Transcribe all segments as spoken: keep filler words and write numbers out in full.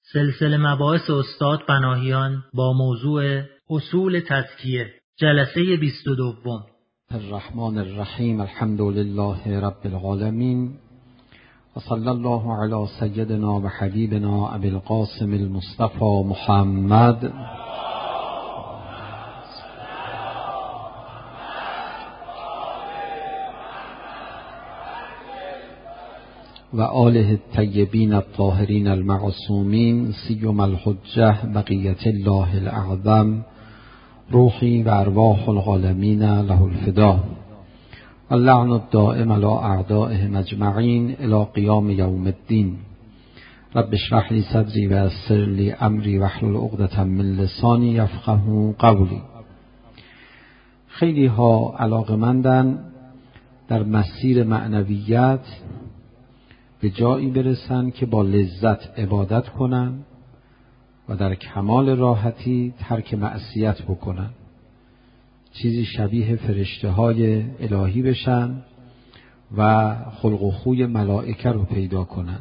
سلسله مباحث استاد پناهیان با موضوع اصول تزکیه، جلسه بیست و دوم. الرحمن الرحیم. الحمد لله رب العالمین و صلی الله علی سیدنا و حبیبنا ابی القاسم المصطفى محمد و آله الطیبین الطاهرین المعصومین سیما الحجة بقیة الله الاعظم روحی و ارواح العالمین له الفدا اللعن الدائم علی اعدائهم اجمعین الی قیام یوم الدین. رب اشرح لی صدری و یسر لی امری واحلل عقدة من لسانی یفقهوا قولی. خیلی ها علاقمندن در مسیر معنویت به جایی برسن که با لذت عبادت کنن و در کمال راحتی ترک معصیت بکنن، چیزی شبیه فرشته های الهی بشن و خلق و خوی ملائکه رو پیدا کنن.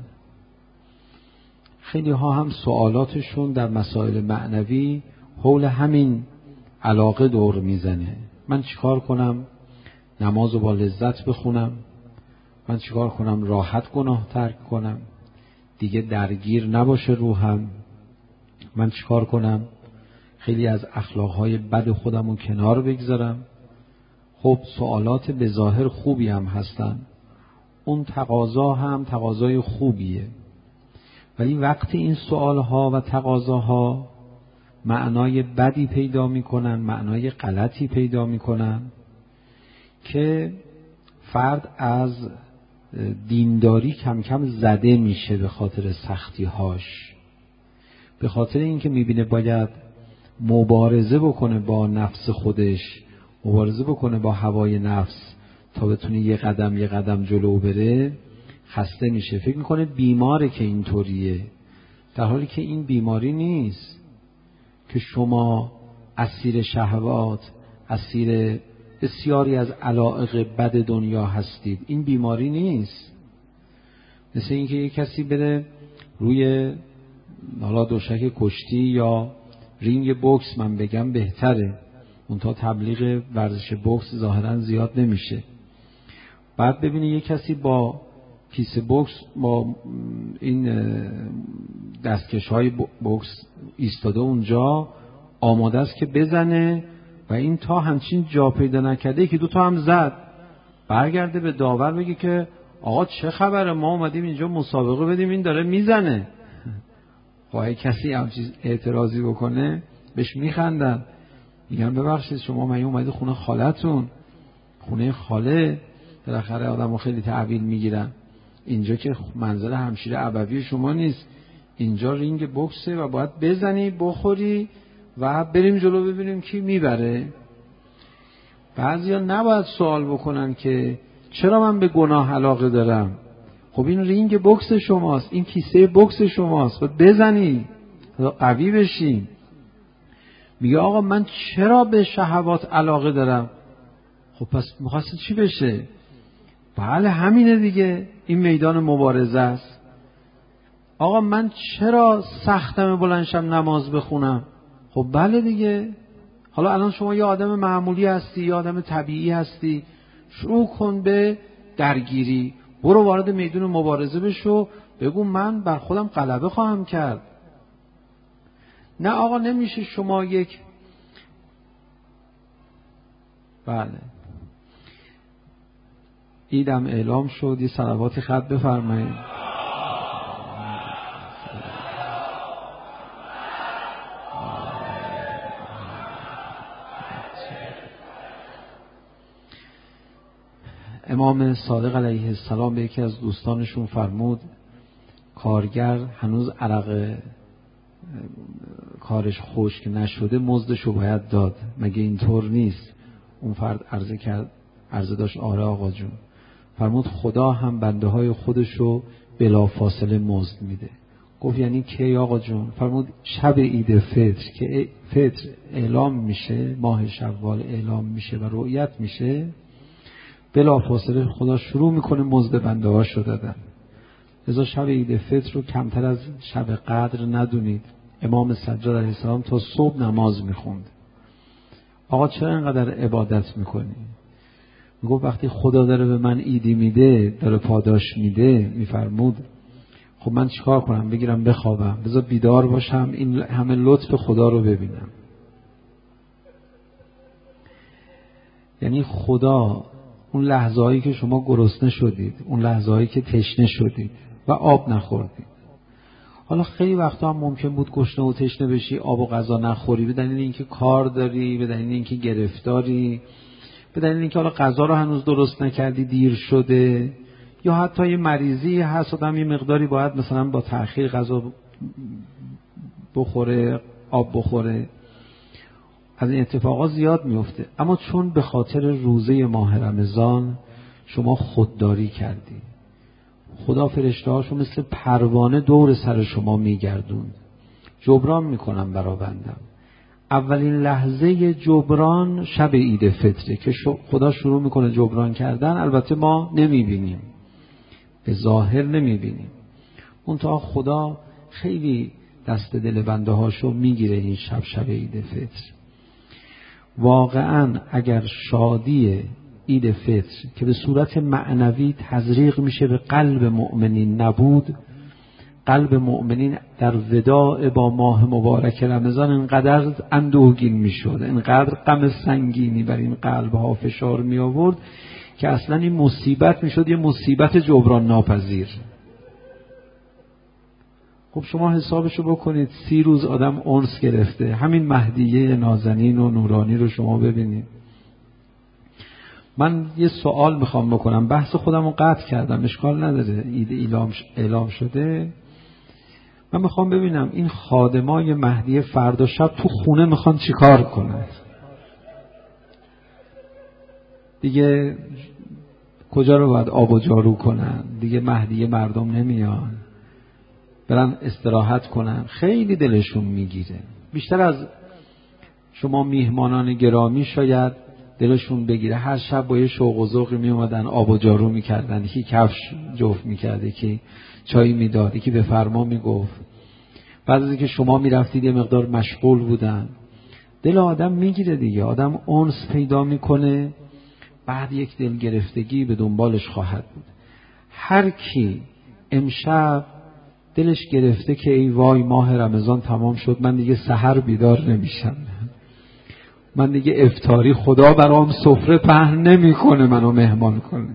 خیلی ها هم سوالاتشون در مسائل معنوی حول همین علاقه دور میزنه. من چیکار کنم نماز رو با لذت بخونم؟ من چیکار کنم راحت گناه ترک کنم، دیگه درگیر نباشه روحم؟ من چیکار کنم خیلی از اخلاقهای بد خودم رو کنار بگذارم؟ خب سوالات به ظاهر خوبی هم هستن، اون تقاضا هم تقاضای خوبیه، ولی وقتی این سوالها و تقاضاها معنای بدی پیدا میکنن، معنای غلطی پیدا میکنن که فرد از دینداری کم کم زده میشه به خاطر سختی‌هاش، به خاطر اینکه میبینه باید مبارزه بکنه با نفس خودش، مبارزه بکنه با هوای نفس تا بتونه یه قدم یه قدم جلو بره، خسته میشه، فکر میکنه بیماره که اینطوریه، در حالی که این بیماری نیست که شما اسیر شهوات، اسیر بسیاری از علایق بد دنیا هستید. این بیماری نیست. مثل اینکه یک کسی بره روی حالا دوشک کشتی یا رینگ بوکس، من بگم بهتره، منتها تبلیغ ورزش بوکس ظاهرا زیاد نمیشه، بعد ببینی یک کسی با کیسه بوکس، با این دستکش های بوکس ایستاده اونجا، آماده است که بزنه و این تا همچین جا پیدا نکرده که دو تا هم زد، برگرده به داور بگه که آقا چه خبره، ما اومدیم اینجا مسابقه بدیم این داره میزنه. خواهی کسی همچین اعتراضی بکنه بهش میخندن، میگن ببخشید شما من اومدید خونه خالتون، خونه خاله، بالاخره آدمو خیلی تحویل میگیرن، اینجا که منزل همشیره ابوی شما نیست، اینجا رینگ بوکسه و باید بزنی بخوری و بریم جلو ببینیم کی میبره. بعضیا نباید سوال بکنن که چرا من به گناه علاقه دارم؟ خب این رینگ بوکس شماست، این کیسه بوکس شماست، باید بزنی قوی بشی. میگه آقا من چرا به شهوات علاقه دارم؟ خب پس میخواستی چی بشه؟ بله همینه دیگه، این میدان مبارزه است. آقا من چرا سختم بلند شم نماز بخونم؟ خب بله دیگه، حالا الان شما یه آدم معمولی هستی، یه آدم طبیعی هستی، شروع کن به درگیری، برو وارد میدون مبارزه بشو، بگو من بر خودم غلبه خواهم کرد. نه آقا نمیشه شما یک بله ایدم اعلام شد، یه صلواتی خط بفرمایید. امام صادق علیه السلام به یکی از دوستانشون فرمود کارگر هنوز عرق کارش خشک نشده مزدشو باید داد، مگه اینطور نیست؟ اون فرد عرضه کرد، عرضه داشت آره آقا جون. فرمود خدا هم بنده های خودشو بلا فاصله مزد میده. گفت یعنی کی آقا جون؟ فرمود شب عید فطر که فطر اعلام میشه، ماه شوال اعلام میشه و رؤیت میشه، بلا فاصله خدا شروع میکنه مزد بنده هاشو دادن. لذا شب عید فطر رو کمتر از شب قدر ندونید. امام سجاد علیه السلام تا صبح نماز میخوند. آقا چرا اینقدر عبادت میکنی؟ میگفت وقتی خدا داره به من عیدی میده، داره پاداش میده، میفرمود خب من چیکار کنم؟ بگیرم بخوابم؟ بذار بیدار باشم این همه لطف خدا رو ببینم. یعنی خدا اون لحظه هایی که شما گرسنه شدید، اون لحظه هایی که تشنه شدید و آب نخوردید، حالا خیلی وقتا هم ممکن بود گشنه و تشنه بشی، آب و غذا نخوری، به دلیل اینکه کار داری، به دلیل اینکه گرفتاری، به دلیل اینکه حالا غذا رو هنوز درست نکردی، دیر شده، یا حتی یه مریضی هست آدم یه مقداری باید مثلا با تأخیر غذا بخوره، آب بخوره. از این اتفاقات زیاد میفته. اما چون به خاطر روزه ماه رمضان شما خودداری کردی، خدا فرشته‌هاشو مثل پروانه دور سر شما میگردوند. جبران میکنم برا بندم. اولین لحظه جبران شب عید فطره که خدا شروع میکنه جبران کردن. البته ما نمیبینیم، به ظاهر نمیبینیم، منتها خدا خیلی دست دل بنده هاشو میگیره این شب شب عید فطر. واقعا اگر شادی عید فطر که به صورت معنوی تزریق میشه به قلب مؤمنین نبود، قلب مؤمنین در وداع با ماه مبارک رمضان اینقدر اندوهگین میشد، اینقدر غم سنگینی بر این قلب ها فشار می آورد که اصلا این مصیبت میشد یه مصیبت جبران ناپذیر. خب شما حسابشو بکنید، سی روز آدم انس گرفته، همین مهدیه نازنین و نورانی رو شما ببینید. من یه سوال میخوام بکنم، بحث خودم رو قطع کردم، اشکال نداره، عید اعلام شده. من میخوام ببینم این خادمای مهدی فردا شب تو خونه میخوان چیکار کنن؟ دیگه کجا رو باید آب و جارو کنن؟ دیگه مهدی مردم نمیان، برن استراحت کنن. خیلی دلشون میگیره. بیشتر از شما میهمانان گرامی شاید دلشون بگیره. هر شب با یه شوق و ذوقی می اومدن آب و جارو میکردن، یکی کفش جفت میکرد، یکی چای میداد، یکی به فرما میگفت. بعد از اینکه شما میرفتید یه مقدار مشغول بودن. دل آدم میگیره دیگه، آدم انس پیدا میکنه، بعد یک دل گرفتگی به دنبالش خواهد بود. هر کی امشب دلش گرفته که ای وای ماه رمضان تمام شد، من دیگه سحر بیدار نمیشم، من دیگه افطاری خدا برام سفره پهن نمیکنه منو مهمان کنه،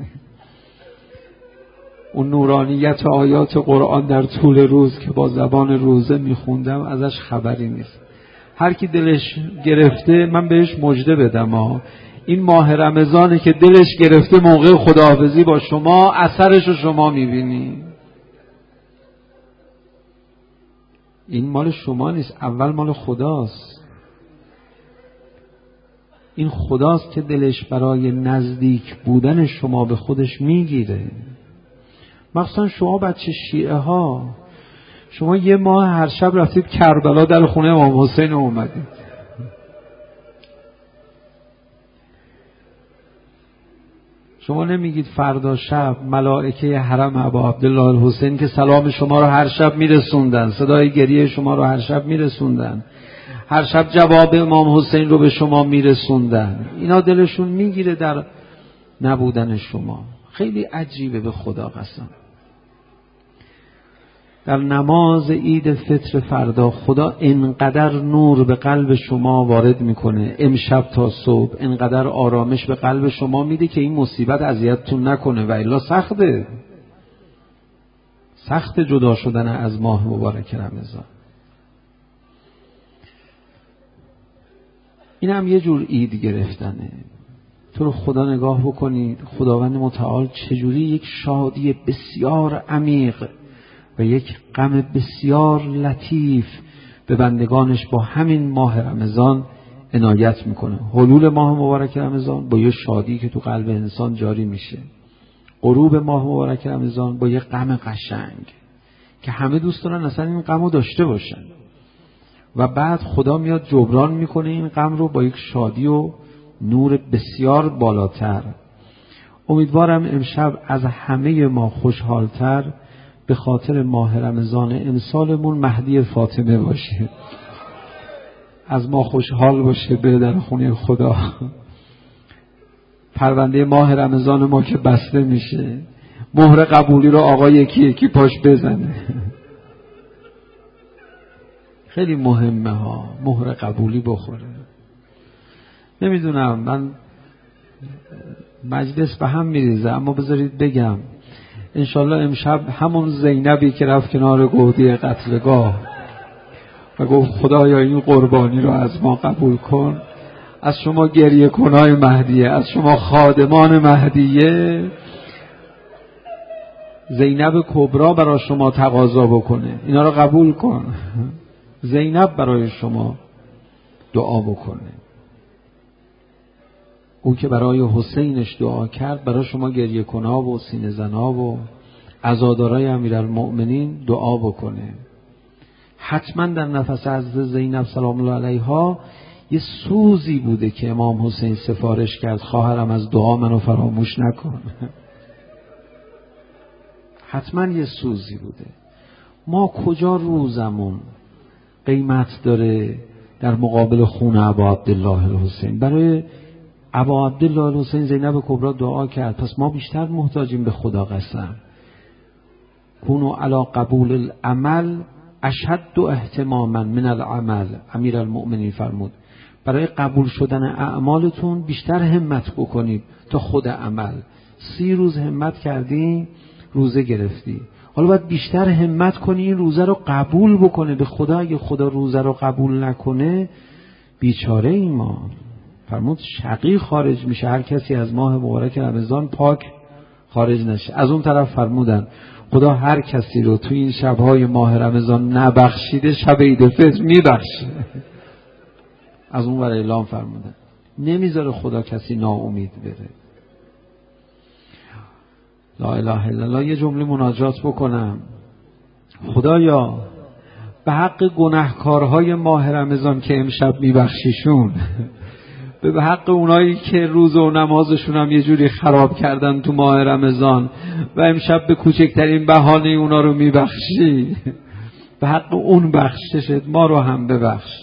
اون نورانیت آیات قرآن در طول روز که با زبان روزه میخوندم ازش خبری نیست. هر کی دلش گرفته من بهش مژده بدم ها. این ماه رمضانه که دلش گرفته موقع خداحافظی با شما اثرش رو شما میبینی. این مال شما نیست، اول مال خداست. این خداست که دلش برای نزدیک بودن شما به خودش میگیره. مخصوصا شما بچه شیعه ها، شما یه ماه هر شب رفتید کربلا در خونه امام حسین اومدید. شما نمیگید فردا شب ملائکه حرم ابا عبدالله الحسین که سلام شما رو هر شب میرسوندن، صدای گریه شما رو هر شب میرسوندن، هر شب جواب امام حسین رو به شما میرسوندن، اینا دلشون میگیره در نبودن شما. خیلی عجیبه، به خدا قسم. در نماز عید فطر فردا خدا انقدر نور به قلب شما وارد میکنه، امشب تا صبح انقدر آرامش به قلب شما میده که این مصیبت اذیتتون نکنه، و الا سخته سخت جدا شدن از ماه مبارک رمضان. این هم یه جور عید گرفتنه. تو رو خدا نگاه بکنید، خداوند متعال چجوری یک شادی بسیار عمیق و یک غم بسیار لطیف به بندگانش با همین ماه رمضان عنایت میکنه. حلول ماه مبارک رمضان با یه شادی که تو قلب انسان جاری میشه، غروب ماه مبارک رمضان با یه غم قشنگ که همه دوست دارن اصلا این غم رو داشته باشن، و بعد خدا میاد جبران میکنه این غم رو با یک شادی و نور بسیار بالاتر. امیدوارم امشب از همه ما خوشحالتر به خاطر ماه رمضان امسالمون مهدی فاطمه باشه، از ما خوشحال باشه، بره در خونه خدا. پرونده ماه رمضان ما که بسته میشه، مهر قبولی رو آقا یکی یکی پاش بزنه. خیلی مهمه ها، مهر قبولی بخوره. نمیدونم، من مجلس به هم میریزه، اما بذارید بگم انشالله امشب همون زینبی که رفت کنار گودی قتلگاه و گفت خدایا این قربانی رو از ما قبول کن، از شما گریه کنای مهدیه، از شما خادمان مهدیه، زینب کبرا برای شما تقاضا بکنه، اینا رو قبول کن. زینب برای شما دعا بکنه. او که برای حسینش دعا کرد، برای شما گریه کنا و سینه زنا و عزادارای امیرالمؤمنین دعا بکنه. حتما در نفس حضرت زینب سلام الله علیها یه سوزی بوده که امام حسین سفارش کرد خواهرم از دعا منو فراموش نکن. حتما یه سوزی بوده. ما کجا روزمون قیمت داره در مقابل خون ابا عبدالله الحسین؟ برای ابا عبدالله الحسین زینب کبرا دعا کرد، پس ما بیشتر محتاجیم به خدا. قسم کونوا علی قبول العمل اشد اهتماما من العمل. امیرالمؤمنین فرمود برای قبول شدن اعمالتون بیشتر همت بکنید تا خود عمل. سی روز همت کردی، روزه گرفتی، حالا باید بیشتر همت کنی این روزه رو قبول بکنه به خدا. اگه خدا روزه رو قبول نکنه بیچاره ای ما. فرمود شقی خارج میشه هر کسی از ماه مبارک رمضان پاک خارج نشه. از اون طرف فرمودن خدا هر کسی رو تو این شبهای ماه رمضان نبخشیده شب عید فطر میبخشه. از اون ور اعلام فرمودن نمیذاره خدا کسی ناامید بره. لا اله الا الله. یه جمله مناجات بکنم. خدایا به حق گناهکارهای ماه رمضان که امشب میبخشیشون، به حق اونایی که روزه و نمازشون هم یه جوری خراب کردن تو ماه رمضان و امشب به کوچکترین بهانه اونا رو میبخشی، به حق اون بخششت ما رو هم ببخش.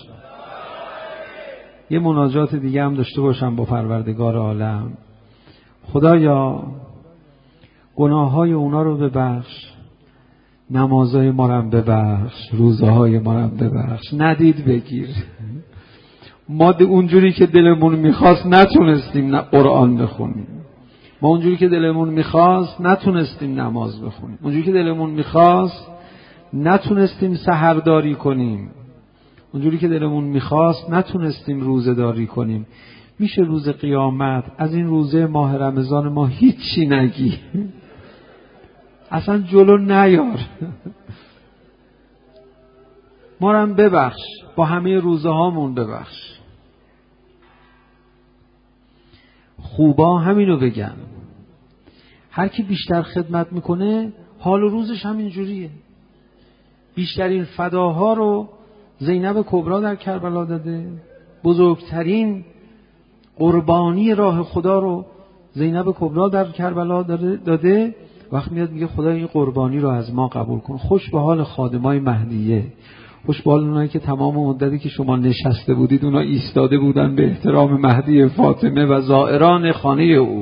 یه مناجات دیگه هم داشته باشم با پروردگار عالم. خدایا گناههای اونا رو ببخش، نمازهای ما رو هم ببخش، روزه های ما رو هم ببخش. ندید بگیر. ما اونجوری که دلمون میخواست نتونستیم نه قرآن بخونیم، ما اونجوری که دلمون میخواست نتونستیم نماز بخونیم، اونجوری که دلمون میخواست نتونستیم سحرداری کنیم، اونجوری که دلمون میخواست نتونستیم روزه داری کنیم. میشه روز قیامت از این روزه ماه رمضان ما هیچی نگی، اصلا جلو نیار، ما رو هم ببخش، با همه روزه هامون ببخش. خوبا همینو بگن، هر کی بیشتر خدمت میکنه حال و روزش همین جوریه. بیشترین فداها رو زینب کبرا در کربلا داده، بزرگترین قربانی راه خدا رو زینب کبرا در کربلا داده. وقت میاد میگه خدا این قربانی رو از ما قبول کن. خوش به حال خادمای مهدیه، خوش به حال اونایی که تمام مدتی که شما نشسته بودید اونا ایستاده بودن به احترام مهدی فاطمه و زائران خانه او.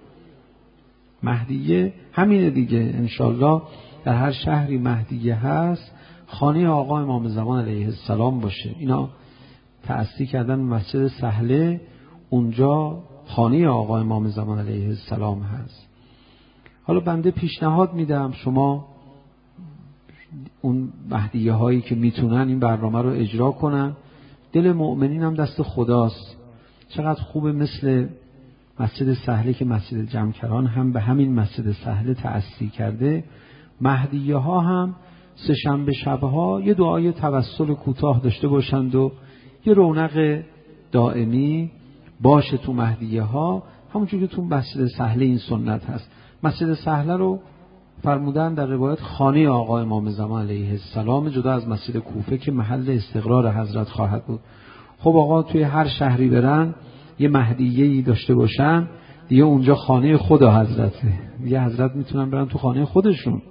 مهدیه همینه دیگه. انشالله در هر شهری مهدیه هست خانه آقا امام زمان علیه السلام باشه. اینا تأسیس کردن مسجد سهله، اونجا خانه آقا امام زمان علیه السلام هست. حالا بنده پیشنهاد میدم شما اون مهدیه هایی که میتونن این برنامه رو اجرا کنن. دل مؤمنین هم دست خداست. چقدر خوبه مثل مسجد سهله که مسجد جمکران هم به همین مسجد سهله تأسیس کرده. مهدیه ها هم سه شنبه شبها یه دعای توسل کوتاه داشته باشند و یه رونق دائمی باشه تو مهدیه ها، همونجور که تو مسجد سهله این سنت هست. مسجد سهله رو فرمودن در روایت خانه آقا امام زمان علیه السلام، جدا از مسجد کوفه که محل استقرار حضرت خواهد بود. خب آقا توی هر شهری برن یه مهدیه‌ای داشته باشن دیگه، اونجا خانه خدا حضرته، دیگه حضرت میتونن برن تو خانه خودشون.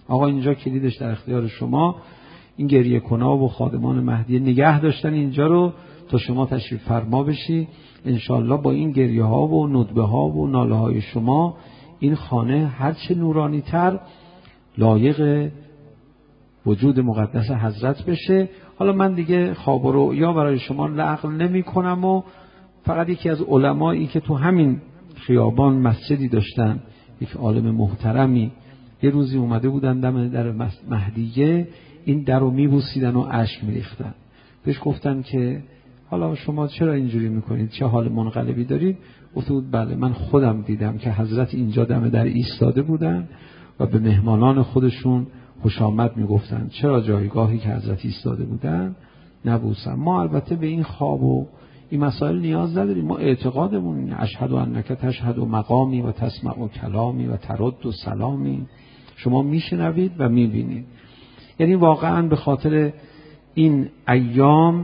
آقا اینجا کلیدش در اختیار شما، این گریه کنا و خادمان مهدی نگه داشتن اینجا رو تا شما تشریف فرما بشی. انشالله با این گریه ها و ندبه ها و ناله های شما این خانه هرچه نورانی تر لایق وجود مقدس حضرت بشه. حالا من دیگه خواب و رؤیا برای شما نقل نمی کنم و فقط یکی از علمایی که تو همین خیابان مسجدی داشتن، یک عالم محترمی، یه روزی اومده بودن دم در مهدیه، این در رو میبوسیدن و اشک میریختن. بهش گفتن که حالا شما چرا اینجوری میکنید، چه حال منقلبی دارید؟ گفته بود بله من خودم دیدم که حضرت اینجا دم در ایستاده بودن و به مهمانان خودشون خوش آمد میگفتن، چرا جایگاهی که حضرت ایستاده بودن نبوسم. ما البته به این خواب و این مسائل نیاز نداریم، ما اعتقادمون اینه اشهد انک تشهد و مقامی و تسمع و کلامی و ترد و سلامی، شما میشنوید و میبینید. یعنی واقعا به خاطر این ایام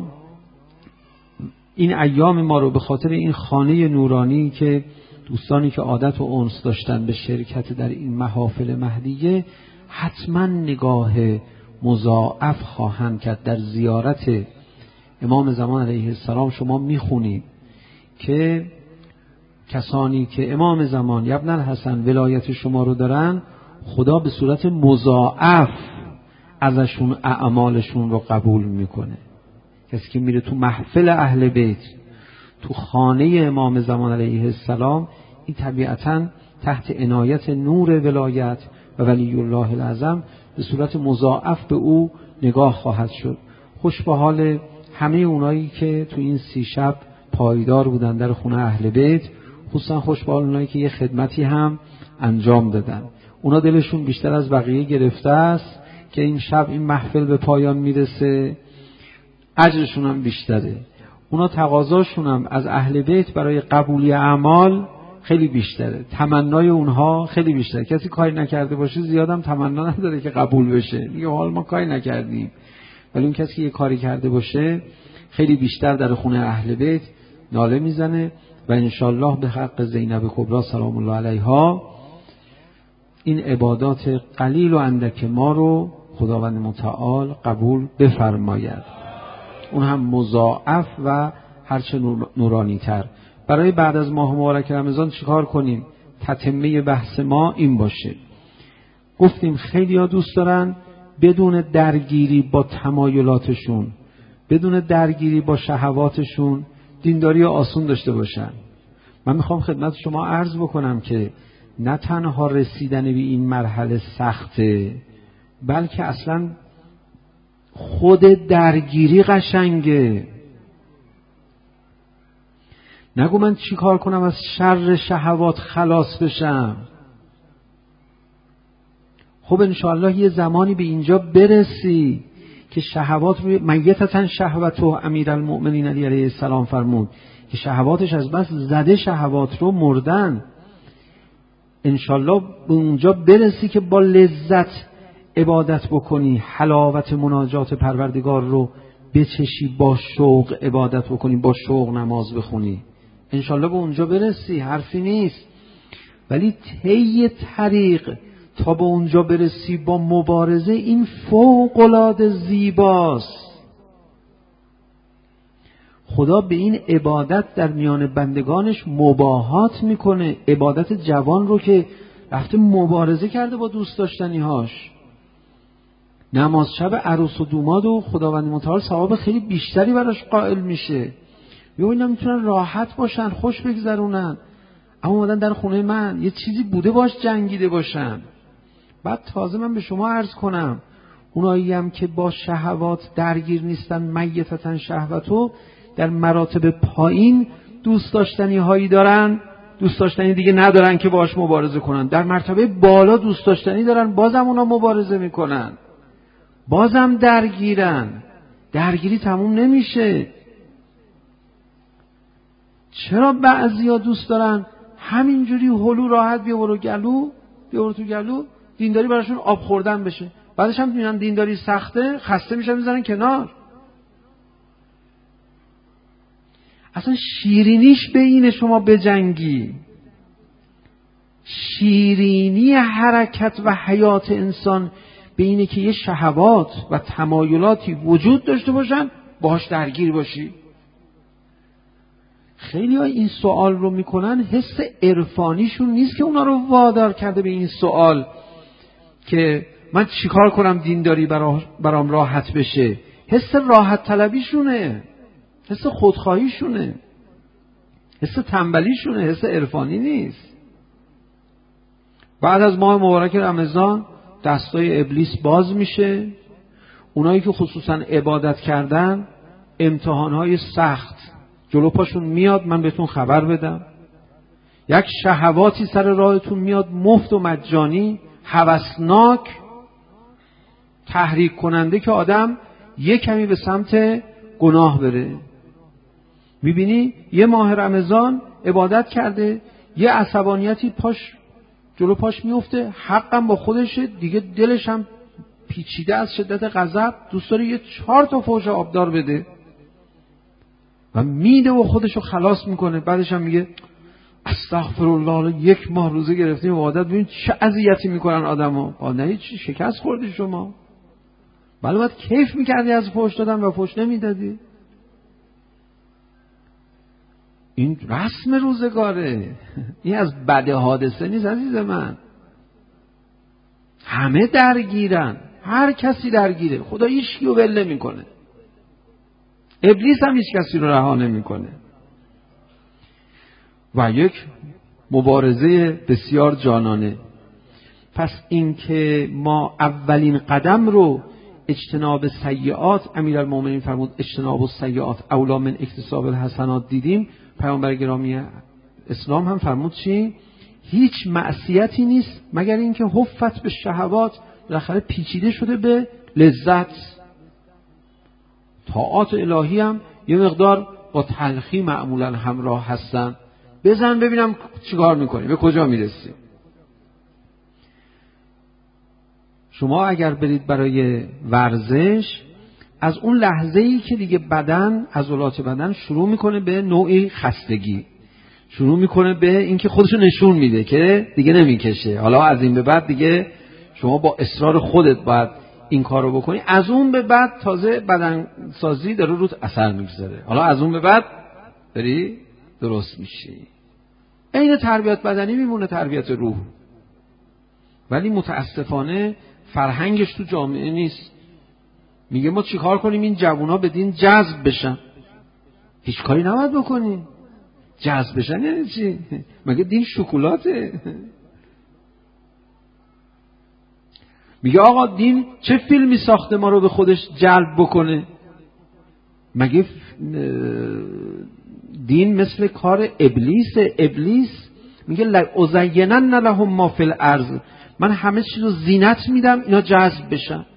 این ایام ما رو، به خاطر این خانه نورانی که دوستانی که عادت و انس داشتن به شرکت در این محافل مهدیه حتما نگاه مضاعف خواهند کرد. در زیارت امام زمان علیه السلام شما میخونید که کسانی که امام زمان ابن الحسن ولایت شما رو دارن، خدا به صورت مضاعف ازشون اعمالشون رو قبول میکنه. کسی که میره تو محفل اهل بیت، تو خانه امام زمان علیه السلام، این طبیعتاً تحت عنایت نور ولایت و ولی الله الاعظم به صورت مضاعف به او نگاه خواهد شد. خوش به حال همه اونایی که تو این سی شب پایدار بودن در خونه اهل بیت، خصوصا خوش به حال اونایی که یه خدمتی هم انجام دادن. اونا دلشون بیشتر از بقیه گرفته است که این شب این محفل به پایان میرسه، اجرشون هم بیشتره. اونا تقاضاشون هم از اهل بیت برای قبولی اعمال خیلی بیشتره، تمنای اونها خیلی بیشتره. کسی کاری نکرده باشه زیادم تمنا نداره که قبول بشه، میگه حال ما کاری نکردیم. ولی اون کسی که یه کاری کرده باشه خیلی بیشتر در خونه اهل بیت ناله میزنه. و انشالله به حق زینب کبری سلام الله علیها این عبادات قلیل و اندک ما رو خداوند متعال قبول بفرماید، اون هم مضاعف و هرچه نورانی تر. برای بعد از ماه مبارک رمضان چیکار کنیم؟ تتمه بحث ما این باشه. گفتیم خیلی ها دوست دارن بدون درگیری با تمایلاتشون، بدون درگیری با شهواتشون دینداری آسون داشته باشن. من میخوام خدمت شما عرض بکنم که نه تنها رسیدن به این مرحله سخته، بلکه اصلا خود درگیری قشنگه. نگو من چی کار کنم از شر شهوات خلاص بشم. خب انشاءالله یه زمانی به اینجا برسی که شهوات روی میتتن شهوتو امیرالمؤمنین علی علیه السلام فرمود که شهواتش از بس زده شهوات رو مردن. انشاءالله به اونجا برسی که با لذت عبادت بکنی، حلاوت مناجات پروردگار رو بچشی، با شوق عبادت بکنی، با شوق نماز بخونی. انشاءالله به اونجا برسی، حرفی نیست. ولی طی طریق تا به اونجا برسی با مبارزه، این فوق‌العاده زیباست. خدا به این عبادت در میان بندگانش مباهات میکنه. عبادت جوان رو که رفته مبارزه کرده با دوست داشتنی هاش، نماز شب عروس و دوماد و خداوند متعال ثواب خیلی بیشتری براش قائل میشه. یا اینا میتونن راحت باشن، خوش بگذرونن، اما اومدن در خونه من یه چیزی بوده باش جنگیده باشن. بعد تازه من به شما عرض کنم اونایی هم که با شهوات درگیر نیستن، میتتن شهوتو، در مراتب پایین دوست داشتنی هایی دارن، دوست داشتنی دیگه ندارن که باش مبارزه کنن. در مرتبه بالا دوست داشتنی دارن، بازم اونا مبارزه میکنن، بازم درگیرن. درگیری تموم نمیشه. چرا بعضیا دوست دارن همینجوری هلو راحت بیا برو گلو، بیا برو تو گلو، دینداری براشون آب خوردن بشه، بعدش هم میبینن دینداری سخته، خسته میشن میذارن کنار. اصلا شیرینیش به اینه شما بجنگی. شیرینی حرکت و حیات انسان به اینه که یه شهوات و تمایلاتی وجود داشته باشن باهاش درگیر باشی. خیلی ها این سوال رو میکنن، حس عرفانیشون نیست که اونا رو وادار کرده به این سوال که من چیکار کنم دینداری برا برام راحت بشه. حس راحت طلبیشونه، حس خودخواهیشونه، حس تنبلیشونه، حس عرفانی نیست. بعد از ماه مبارک رمضان دستای ابلیس باز میشه. اونایی که خصوصا عبادت کردن امتحانهای سخت جلو پاشون میاد، من بهتون خبر بدم. یک شهواتی سر راهتون میاد مفت و مجانی، هوسناک، تحریک کننده که آدم یک کمی به سمت گناه بره. میبینی یه ماه رمضان عبادت کرده، یه عصبانیتی پاش جلو پاش میفته، حقم با خودشه دیگه، دلش هم پیچیده از شدت غضب، دوست داره یه چهار تا فوش آبدار بده و میده و خودشو خلاص میکنه. بعدش هم میگه استغفرالله، یک ماه روزه گرفتیم عبادت، ببین چه اذیتی میکنن آدمو. نه چی شکست خوردی شما؟ بله باید کیف میکردی از فوش دادن و فوش نمیدادی. این رسم روزگاره، این از بد حادثه نیست عزیز من. همه درگیرن، هر کسی درگیره، خدا هیچ کیو ول نمیکنه، ابلیس هم هیچ کسی رو رها نمیکنه. و یک مبارزه بسیار جانانه. پس این که ما اولین قدم رو اجتناب سیئات، امیرالمومنین فرمود اجتناب السیئات اولی من اکتساب الحسنات دیدیم. پیامبر گرامی اسلام هم فرمود چی؟ هیچ معصیتی نیست مگر اینکه حفت به شهوات، بالاخره پیچیده شده به لذت. طاعات الهی هم یه مقدار با تلخی معمولا همراه هستن. بزن ببینم چیکار میکنی، به کجا میرسی. شما اگر برید برای ورزش، از اون لحظه‌ای که دیگه بدن، عضلات بدن شروع میکنه به نوعی خستگی، شروع میکنه به اینکه خودشو نشون میده که دیگه نمیکشه، حالا از این به بعد دیگه شما با اصرار خودت باید این کارو بکنی. از اون به بعد تازه بدن سازی داره روت اثر میگذاره، حالا از اون به بعد داری درست میشی. این تربیت بدنی میمونه تربیت روح. ولی متاسفانه فرهنگش تو جامعه نیست. میگه ما چیکار کنیم این جوونا به دین جذب بشن؟ هیچ کاری نباید بکنیم. جذب بشن یعنی چی؟ مگه دین شکلاته؟ میگه آقا دین چه فیلمی ساخته ما رو به خودش جلب بکنه؟ مگه دین مثل کار ابلیس؟ ابلیس میگه لازینن لهم ما فی الارض، من همه چیز رو زینت میدم اینا جذب بشن.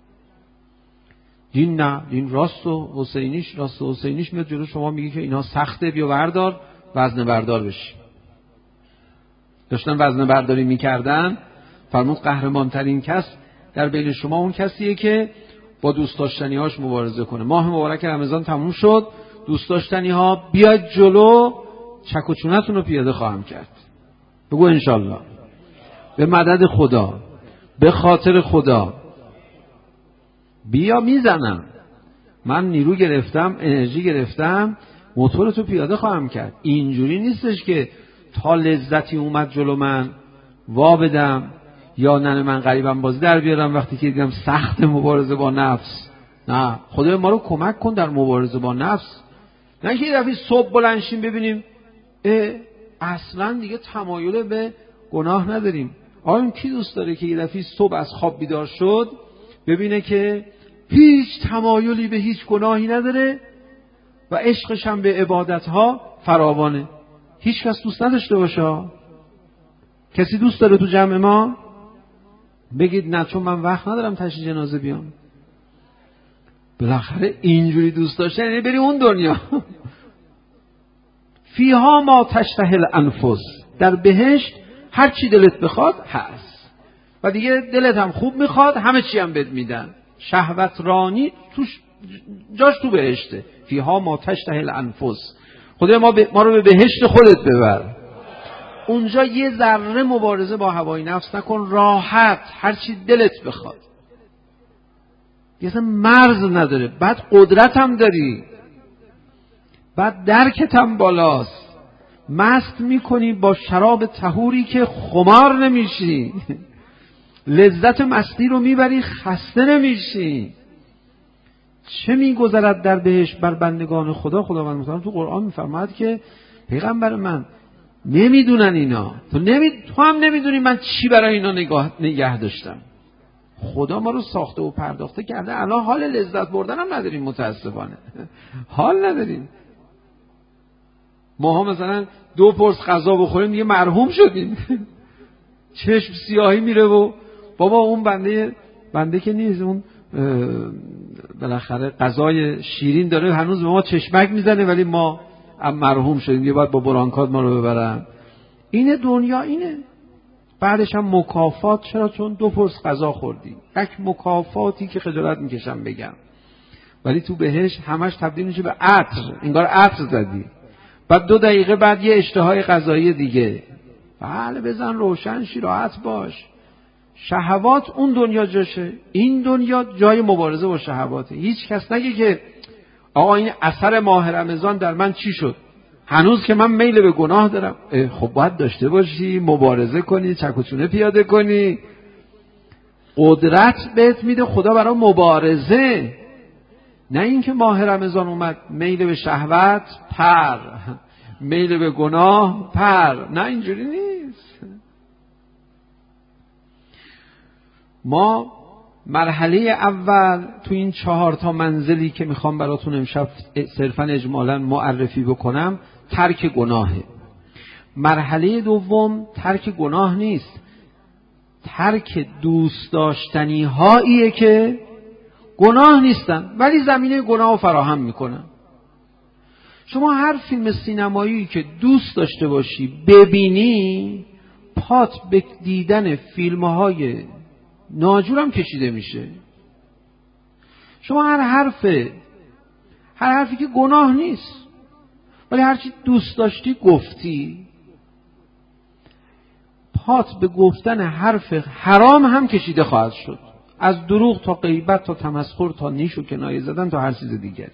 دین نه، دین راست و حسینیش، راست و حسینیش میاد جلو شما میگه که اینا سخته، بیا بردار وزنه بردار بشی. داشتن وزنه برداری میکردن، فرمود قهرمان ترین کس در بین شما اون کسیه که با دوست داشتنی هاش مبارزه کنه. ماه مبارک رمضان تموم شد، دوست داشتنی ها بیاید جلو، چک و چونتون رو پیاده خواهم کرد. بگو انشالله. به مدد خدا، به خاطر خدا بیا میزنم، من نیرو گرفتم، انرژی گرفتم، موتورتو پیاده خواهم کرد. اینجوری نیستش که تا لذتی اومد جلو من وا بدم یا ننه من غریبم بازی در بیارم وقتی که دیدم سخت مبارزه با نفس. نه، خدای ما رو کمک کن در مبارزه با نفس. نه که یه دفعه صبح بلند شیم ببینیم اصلا دیگه تمایل به گناه نداریم. آیا کی دوست داره که یه دفعه صبح از خواب بیدار شد ببینه که هیچ تمایلی به هیچ گناهی نداره و عشقش هم به عبادتها فراوانه؟ هیچ کس دوست نداشته باشه. کسی دوست داره تو جمع ما؟ بگید نه، چون من وقت ندارم تشییع جنازه بیام. بالاخره اینجوری دوست داشتن یعنی بری اون دنیا. فیها ما تشتهی الانفس، در بهشت هر چی دلت بخواد هست و دیگه دلت هم خوب میخواد، همه چی هم بهت میدن. شهوت رانی توش جاش تو بهشته. فیها ما تشتهی الانفس. خدای ما, ب... ما رو به بهشت خودت ببر. اونجا یه ذره مبارزه با هوای نفس نکن، راحت هر چی دلت بخواد. اصلا مرز نداره. بعد قدرت هم داری، بعد درکت هم بالاست، مست میکنی با شراب طهوری که خمار نمیشی، لذت مستی رو میبری خسته نمیشی. چه میگذرد در بهشت بر بندگان خدا. خداوند متعال تو قرآن میفرماید که پیغمبر من نمیدونن اینا، تو نمی... تو هم نمیدونی من چی برای اینا نگاه... نگه داشتم. خدا ما رو ساخته و پرداخته کرده، الان حال لذت بردن هم نداریم، متاسفانه حال نداریم. ما ها مثلا دو پرس غذا بخوریم دیگه مرحوم شدیم چشم سیاهی میره و بابا اون بنده بنده که نیست، اون بالاخره غذای شیرین داره هنوز به ما چشمک میزنه، ولی ما مرحوم شدیم، یه باید با برانکات ما رو ببرن. اینه دنیا، اینه. بعدش هم مکافات. چرا؟ چون دو پرس غذا خوردی. یک مکافاتی که خجالت میکشم بگم، ولی تو بهش همش تبدیل میشه به عطر، انگار عطر زدی. بعد دو دقیقه بعد یه اشتهای غذایی دیگه. بله بزن روشن شی، راحت باش. شهوات اون دنیا جاشه، این دنیا جای مبارزه با شهواته. هیچ کس نگه که آقا این اثر ماه رمضان در من چی شد، هنوز که من میل به گناه دارم. خب باید داشته باشی، مبارزه کنی، چک و چونه پیاده کنی. قدرت بهت میده خدا برای مبارزه، نه اینکه ماه رمضان اومد میل به شهوت پر، میل به گناه پر. نه اینجوری نیست. ما مرحله اول تو این چهار تا منزلی که میخوام براتون امشب صرفا اجمالا معرفی بکنم ترک گناهه. مرحله دوم ترک گناه نیست، ترک دوست داشتنی هاییه که گناه نیستن ولی زمینه گناه رو فراهم میکنن. شما هر فیلم سینمایی که دوست داشته باشی ببینی، پات به دیدن فیلم های ناجورم کشیده میشه. شما هر حرف هر حرفی که گناه نیست ولی هرچی دوست داشتی گفتی، پات به گفتن حرف حرام هم کشیده خواهد شد، از دروغ تا غیبت تا تمسخر تا نیش و کنایه زدن تا هر چیز دیگری.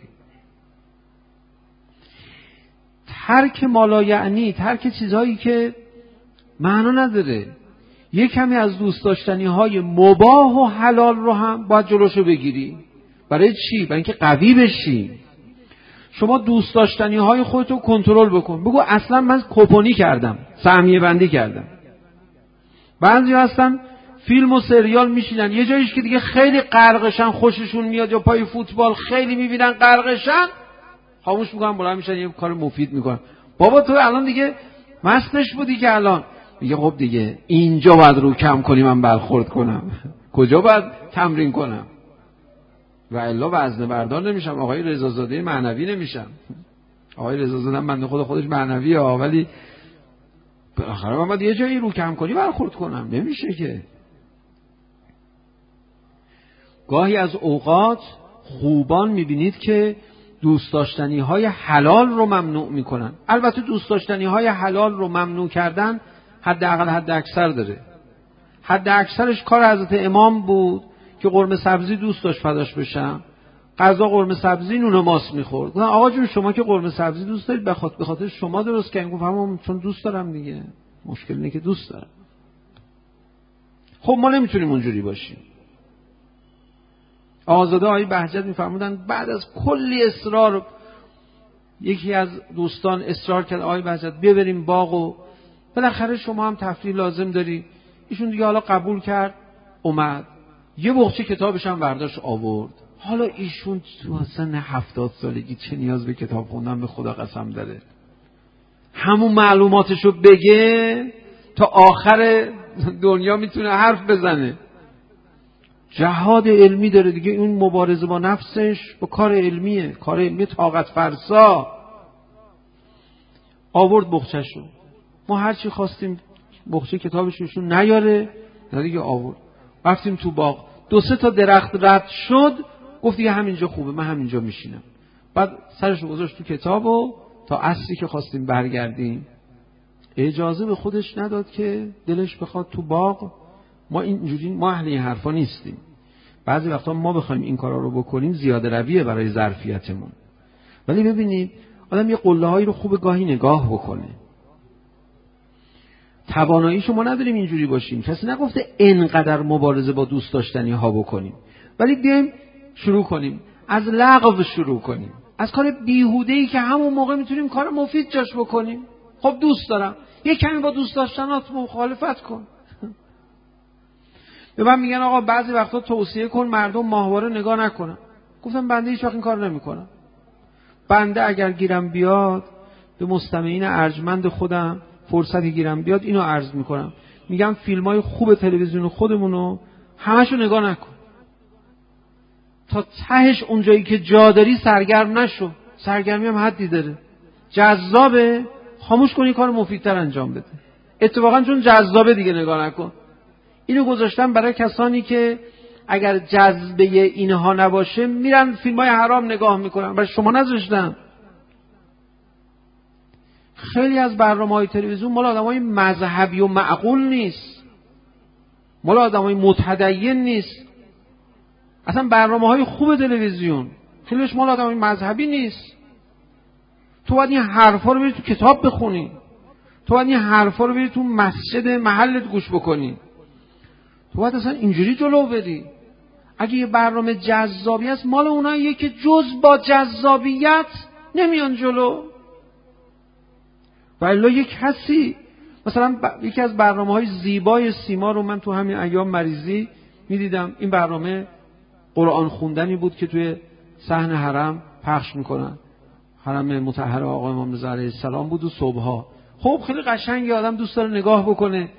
ترک مالا یعنی ترک چیزهایی که معنا نداره. یک کمی از دوست داشتنی های مباح و حلال رو هم باید جلوشو بگیری. برای چی؟ برای اینکه قوی بشی. شما دوست داشتنی های خودتو کنترل بکن. بگو اصلا من کپونی کردم، سهمیه بندی کردم. بعضی هستن فیلم و سریال میشینن یه جاییش که دیگه خیلی غرقشن، خوششون میاد، یا پای فوتبال خیلی میبینن غرقشن، خاموش میکنن، بلند میشن یه کار مفید میکنن. بابا تو الان دیگه مستش بودی که الان میگه خب دیگه اینجا باید رو کم کنی من برخورد کنم، کجا باید تمرین کنم و الا وزنه بردار نمیشم، آقای رضازاده معنوی نمیشم. آقای رضازاده بنده خدا خودش معنویه ولی بالاخره من باید یه جایی رو کم کنی برخورد کنم، نمیشه که. گاهی از اوقات خوبان میبینید که دوست داشتنی های حلال رو ممنوع میکنن. البته دوست داشتنی های حلال رو ممنوع کردن حداقل حد اکثر داره. حد اکثرش کار حضرت امام بود که قرمه سبزی دوست داشت فداش بشم، غذا قرمه سبزی نون و ماست میخورد. گفتن آقا جون شما که قرمه سبزی دوست دارید بخاطر بخاطر شما درست کردین. گفتم چون دوست دارم دیگه، مشکل اینه که دوست دارم. خب ما نمیتونیم اونجوری باشیم. آزاده آقای بهجت میفرمودن بعد از کلی اصرار یکی از دوستان اصرار کرد آقای بهجت بیا بریم باغ و بالاخره شما هم تفریح لازم داری. ایشون دیگه حالا قبول کرد، اومد یه بخچه کتابش هم برداشت آورد. حالا ایشون تو سن هفتاد سالگی چه نیاز به کتاب خوندن به خدا قسم داره، همون معلوماتشو بگه تا آخر دنیا میتونه حرف بزنه. جهاد علمی داره دیگه، اون مبارزه با نفسش با کار علمیه، کار علمی طاقت فرسا. آورد بخچه‌شو، ما هر چی خواستیم بخچه کتابشون نیاره، نه دیگه آورد. رفتیم تو باغ، دو سه تا درخت رد شد، گفت دیگه همینجا خوبه من همینجا میشینم. بعد سرشو گذاشت تو کتابو تا عصری که خواستیم برگردیم. اجازه به خودش نداد که دلش بخواد تو باغ. ما اینجوری، ما اهل این حرفا نیستیم. بعضی وقتا ما بخوایم این کارا رو بکنیم زیاده رویه برای ظرفیتمون. ولی ببینید آدم یه قله‌هایی رو خوب گاهی نگاه بکنه. توانایی شما نداریم اینجوری باشیم. کسی نگفته اینقدر مبارزه با دوست داشتنی ها بکنیم، ولی بیایم شروع کنیم از لغو شروع کنیم، از کار بیهوده‌ای که همون موقع میتونیم کار مفید جاش بکنیم. خب دوست دارم، یه کمی با دوست داشتنات مخالفت کن. به من میگن آقا بعضی وقتا توصیه کن مردم ماهواره نگاه نکنن. گفتم بنده هیچ وقت این کار نمیکنم. بنده اگر گیرم بیاد به مستمعین ارجمند خودم فرصتی گیرم بیاد اینو عرض میکنم، میگم فیلمای خوب تلویزیون خودمونو همشو نگاه نکن، تا تهش اونجایی که جا داری سرگرم نشو. سرگرمی هم حدی داره. جذابه خاموش کنی کار مفیدتر انجام بده. اتفاقا چون جذابه دیگه نگاه نکن. اینو گذاشتم برای کسانی که اگر جذبه اینها نباشه میرن فیلمای حرام نگاه میکنن. برای شما نذاشتم. خیلی از برنامه‌های تلویزیون مال آدمای مذهبی و معقول نیست، مال آدمای متدین نیست. اصلا برنامه‌های خوب تلویزیون خیلیش مال آدمای مذهبی نیست. تو باید این حرفا رو بری تو کتاب بخونی، تو باید این حرفا رو بری تو مسجد محلت گوش بکنی، تو باید اصلا اینجوری جلو بری. اگه یه برنامه جذابی هست مال اوناییه که جز با جذابیت نمیان جلو. ولی یک کسی مثلا ب... یکی از برنامه‌های زیبای سیما رو من تو همین ایام مریضی می‌دیدم. این برنامه قرآن خوندنی بود که توی صحن حرم پخش میکنن. حرم مطهر آقا امام رضا علیه السلام بود و صبحها. خب خیلی قشنگه، آدم دوست داره نگاه بکنه.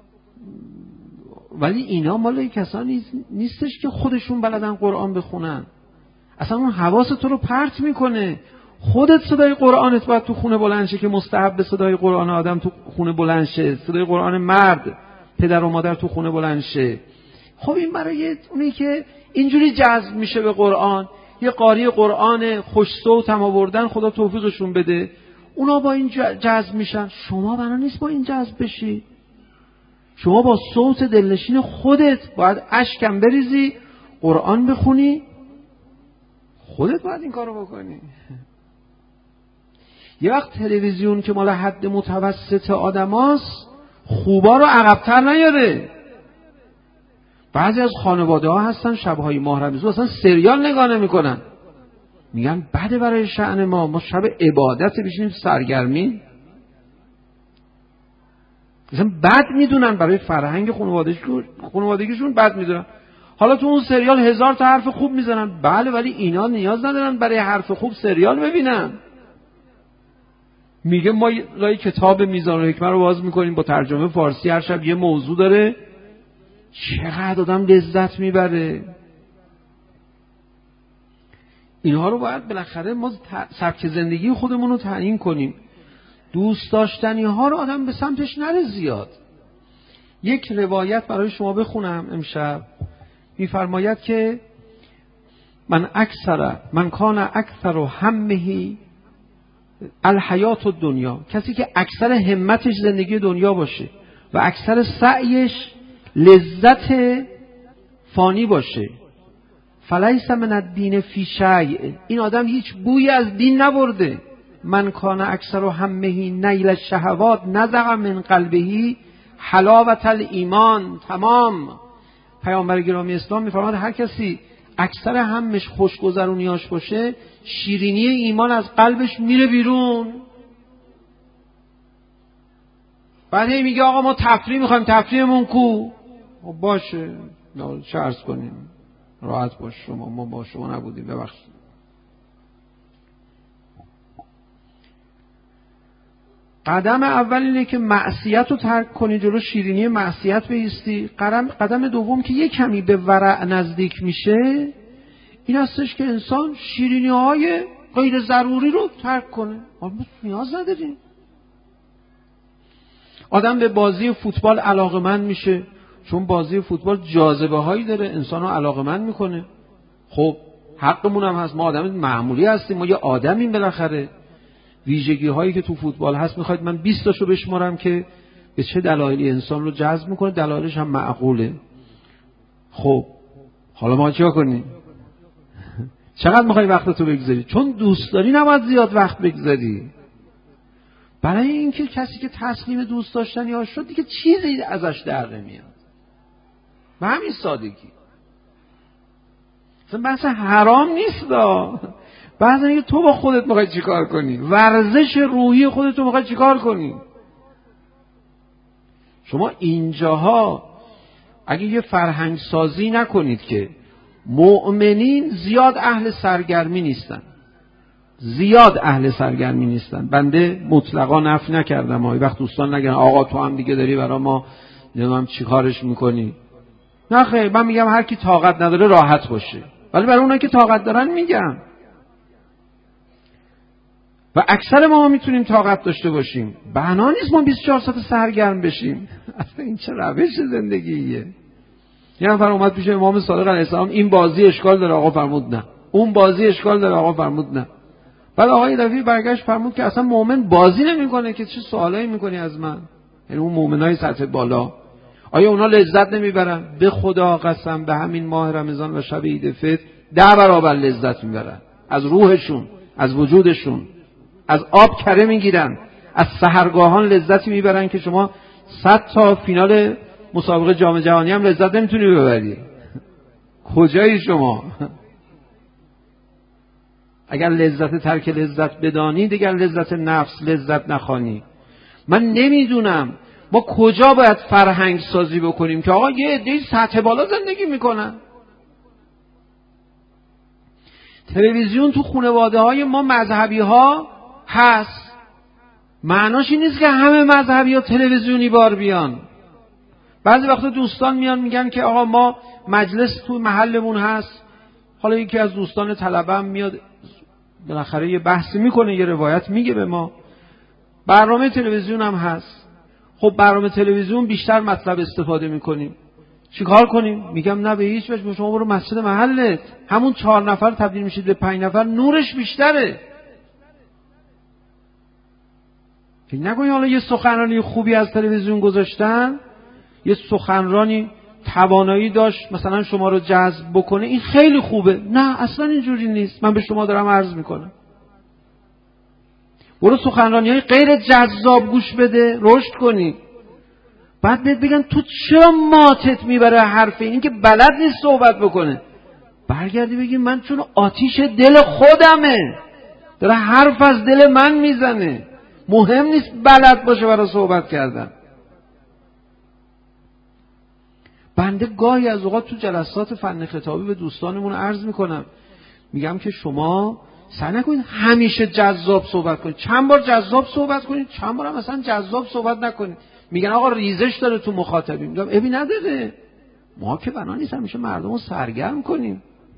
ولی اینا مال کسانی نیستش که خودشون بلدن قرآن بخونن. اصلا اون حواس تو رو پرت میکنه. خودت صدای قرآنت باید تو خونه بلند شه که مستحب صدای قرآن آدم تو خونه بلند شه، صدای قرآن مرد پدر و مادر تو خونه بلند شه. خب این برای اونی که اینجوری جذب میشه به قرآن، یه قاری قرآن خوش صوت هم آوردن، خدا توفیقشون بده، اونا با این جذب میشن. شما بنا نیست با این جذب بشی. شما با صوت دلنشین خودت باید اشکم بریزی، قرآن بخونی، خودت باید این کارو بکنی. یه وقت تلویزیون که مال حد متوسط آدماست خوبا رو عقب‌تر نیاره. بعضی از خانواده ها هستن شب‌های ماه رمضان اصلا سریال نگاه نمی‌کنن، میگن بده برای شأن ما، ما شب عبادت بشینیم سرگرمی. مثلا بد میدونن، برای فرهنگ خانوادگیشون خانوادگیشون بد میدونن. حالا تو اون سریال هزار تا حرف خوب میزنن، بله، ولی اینا نیاز ندارن برای حرف خوب سریال ببینن. میگه ما لای کتاب میزان و حکمت رو باز میکنیم با ترجمه فارسی، هر شب یه موضوع داره، چقدر آدم لذت میبره. اینها رو باید بالاخره ما سبک زندگی خودمون رو تعیین کنیم. دوست داشتنی ها رو آدم به سمتش نره زیاد. یک روایت برای شما بخونم امشب. میفرماید که من اکثر من کان اکثر همه الحیات الدنیا، کسی که اکثر همتش زندگی دنیا باشه و اکثر سعیش لذت فانی باشه، فلیس من الدین فی شیء، این آدم هیچ بویی از دین نبرده. من کان اکثر همه نیل الشهوات نزع من قلبه حلاوت الایمان. تمام. پیامبر گرامی اسلام میفرماد هر کسی اکثر همش خوشگذرونیاش باشه، شیرینی ایمان از قلبش میره بیرون. بعد هی میگه آقا ما تفریح میخوایم، تفریحمون کو؟ باشه چه عرض کنیم، راحت باش شما، ما با شما نبودیم، ببخشید. قدم اول اینه که معصیت رو ترک کنی، جلو شیرینی معصیت بایستی. قدم قدم دوم که یک کمی به ورع نزدیک میشه این هستش که انسان شیرینی های غیر ضروری رو ترک کنه. ما نیاز نداریم. آدم به بازی فوتبال علاقمند میشه چون بازی فوتبال جاذبه هایی داره، انسان رو علاقمند میکنه. خب حقمون هم هست، ما آدم معمولی هستیم، ما یه آدمیم بالاخره. ویژگی هایی که تو فوتبال هست میخواید من بیست تاشو بشمارم که به چه دلایلی انسان رو جذب میکنه، دلایلش هم معقوله. خب حالا ما چیکار کنیم؟ چقدر میخوای وقتتو بگذاری؟ چون دوست داری نباید زیاد وقت بگذاری. برای اینکه کسی که تسلیم دوست داشتن یا شد دیگه چیزی ازش در نمیاد. به همین سادگی. اصلا بحث حرام نیست دا. بحث اینه که تو با خودت میخوای چیکار کنی، ورزش روحی خودت رو میخوای چیکار کنی. شما اینجاها اگه یه فرهنگ سازی نکنید که مؤمنین زیاد اهل سرگرمی نیستن، زیاد اهل سرگرمی نیستن. بنده مطلقا نفی نکردم، ها وقت دوستان نگن آقا تو هم دیگه داری برای ما نمیدونم چی کارش میکنی. نه خیر، من میگم هر کی طاقت نداره راحت باشه، ولی برای اونایی که طاقت دارن میگم. و اکثر ما میتونیم طاقت داشته باشیم، بنا نیست ما بیست و چهار ساعت سرگرم بشیم. اصلا این چه روش زندگیه؟ یه نفر اومد پیش امام صادق علیه السلام، این بازی اشکال داره، آقا فرمود نه. اون بازی اشکال داره، آقا فرمود نه. بعد آقای دفعه برگشت فرمود که اصلا مؤمن بازی نمیکنه که چه سوالایی میکنی از من؟ یعنی اون مؤمنای سطح بالا آیا اونا لذت نمیبرن؟ به خدا قسم به همین ماه رمضان و شب عید فطر ده برابر لذت میبرن، از روحشون، از وجودشون، از آب کره میگیرن، از سحرگاهان لذتی میبرن که شما صد تا فینال مسابقه جام جهانی هم لذت نمیتونی ببری. کجایی شما؟ اگر لذت ترک لذت بدانی، دیگر لذت نفس لذت نخوانی. من نمیدونم ما کجا باید فرهنگ سازی بکنیم که آقا یه عده‌ای سطح بالا زندگی میکنن. تلویزیون تو خانواده های ما مذهبی ها هست، معناش این نیست که همه مذهبی ها تلویزیونی بار بیان. بعضی وقتا دوستان میان میگن که آقا ما مجلس تو محلمون هست، حالا یکی از دوستان طلبه‌ام میاد بالاخره یه بحثی میکنه، یه روایت میگه به ما، برنامه تلویزیون هم هست. خب برنامه تلویزیون بیشتر مطلب استفاده میکنیم، چیکار کنیم؟ میگم نه به هیچ وجه، شما برو مسجد محلت، همون چهار نفر تبدیل میشید به پنج نفر، نورش بیشتره. فکر نکنید حالا یه سخنرانی خوبی از تلویزیون گذاشتن، یه سخنرانی توانایی داشت مثلا شما رو جذب بکنه، این خیلی خوبه. نه اصلا اینجوری نیست. من به شما دارم عرض میکنم برو سخنرانی های غیر جذاب گوش بده، رشد کنی. بعد بهت بگن تو چرا ماتت میبره حرف این که بلد نیست صحبت بکنه، برگردی بگی من چون آتیش دل خودمه، داره حرف از دل من میزنه، مهم نیست بلد باشه برای صحبت کردن. بنده گاهی از اوقات تو جلسات فن خطابی به دوستانمون عرض میکنم، میگم که شما سعی نکنید همیشه جذاب صحبت کنید، چند بار جذاب صحبت کنید، چند بار هم مثلا جذاب صحبت نکنید. میگن آقا ریزش داره تو مخاطبین، میگم ابی نداره، ما که بنا نیست همیشه مردم رو سرگرم کنیم،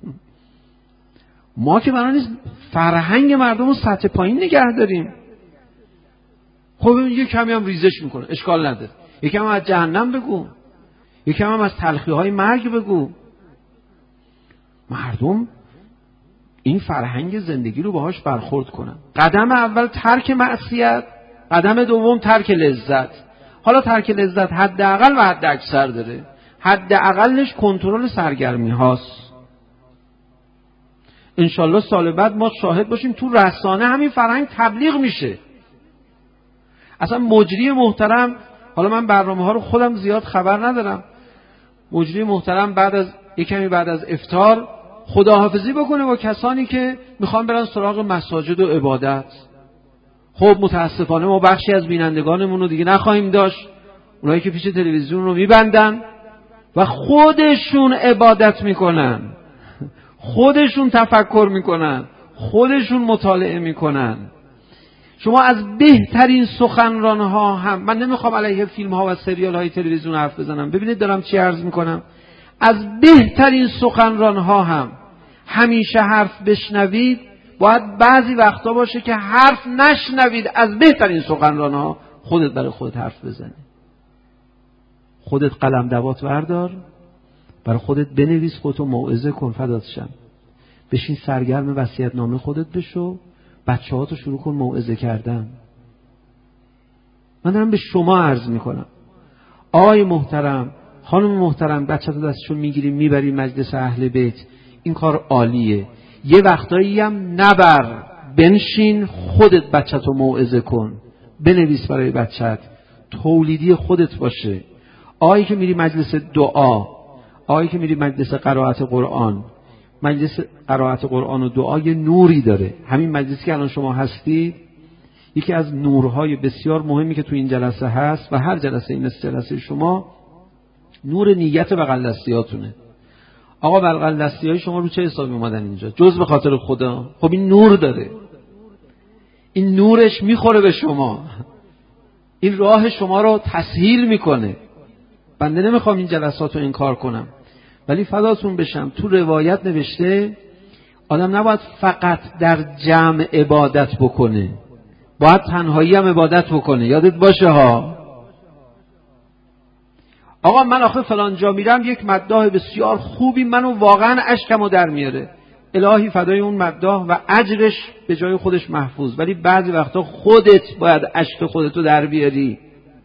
ما که بنا نیست فرهنگ مردم رو سطح پایین نگه داریم. خب یه کمی هم ریزش میکنه، اشکال نداره، یکم هم از جهنم بگو، یکم هم از تلخی‌های مرگ بگو. مردم این فرهنگ زندگی رو باهاش برخورد کنن. قدم اول ترک معصیت، قدم دوم ترک لذت. حالا ترک لذت حداقل و حد اکثر داره. حداقلش کنترل سرگرمی هاست. انشالله سال بعد ما شاهد باشیم تو رسانه همین فرهنگ تبلیغ میشه. اصلا مجری محترم، حالا من برنامه ها رو خودم زیاد خبر ندارم، مجری محترم بعد از یکمی بعد از افطار خداحافظی بکنه با کسانی که میخوان برن سراغ مساجد و عبادت. خب متاسفانه ما بخشی از بینندگانمون رو دیگه نخواهیم داشت، اونایی که پیش تلویزیون رو میبندن و خودشون عبادت میکنن، خودشون تفکر میکنن، خودشون مطالعه میکنن. شما از بهترین سخنران ها هم، من نمیخوام علیه فیلم ها و سریال های تلویزیون حرف بزنم، ببینید دارم چی عرض میکنم، از بهترین سخنران ها هم همیشه حرف بشنوید، باید بعضی وقتا باشه که حرف نشنوید، از بهترین سخنران ها خودت برای خودت حرف بزنی. خودت قلم دوات بردار، برای خودت بنویس، خودتو موعظه کن، فدات شم، بشین سرگرم وصیت نامه خودت بشو، بچه ها تو شروع کن موعظه کردن. من دارم به شما عرض میکنم آقای محترم، خانم محترم بچه‌تو دستشو میگیری میبری مجلس اهل بیت، این کار عالیه. یه وقتایی هم نبر، بنشین خودت بچه‌تو موعظه کن، بنویس برای بچت، تولیدی خودت باشه. آیی که میری مجلس دعا، آیی که میری مجلس قرائت قرآن، مجلس قرائت قرآن و دعا یه نوری داره. همین مجلسی که الان شما هستی یکی از نورهای بسیار مهمی که تو این جلسه هست و هر جلسه این است جلسه شما، نور نیت بغل دستیاتونه. آقا بغل دستیای شما رو چه حسابی اومدن اینجا؟ جز به خاطر خدا؟ خب این نور داره، این نورش میخوره به شما، این راه شما رو تسهیل میکنه. بنده نمیخوام این جلسات رو انکار کنم، ولی فداتون بشم تو روایت نوشته آدم نباید فقط در جمع عبادت بکنه، باید تنهایی هم عبادت بکنه. یادت باشه ها. آقا من آخه فلان جا میرم یک مداح بسیار خوبی منو واقعا اشکمو در میاره، الهی فدای اون مداح و اجرش به جای خودش محفوظ، ولی بعضی وقتا خودت باید اشک خودتو در بیاری.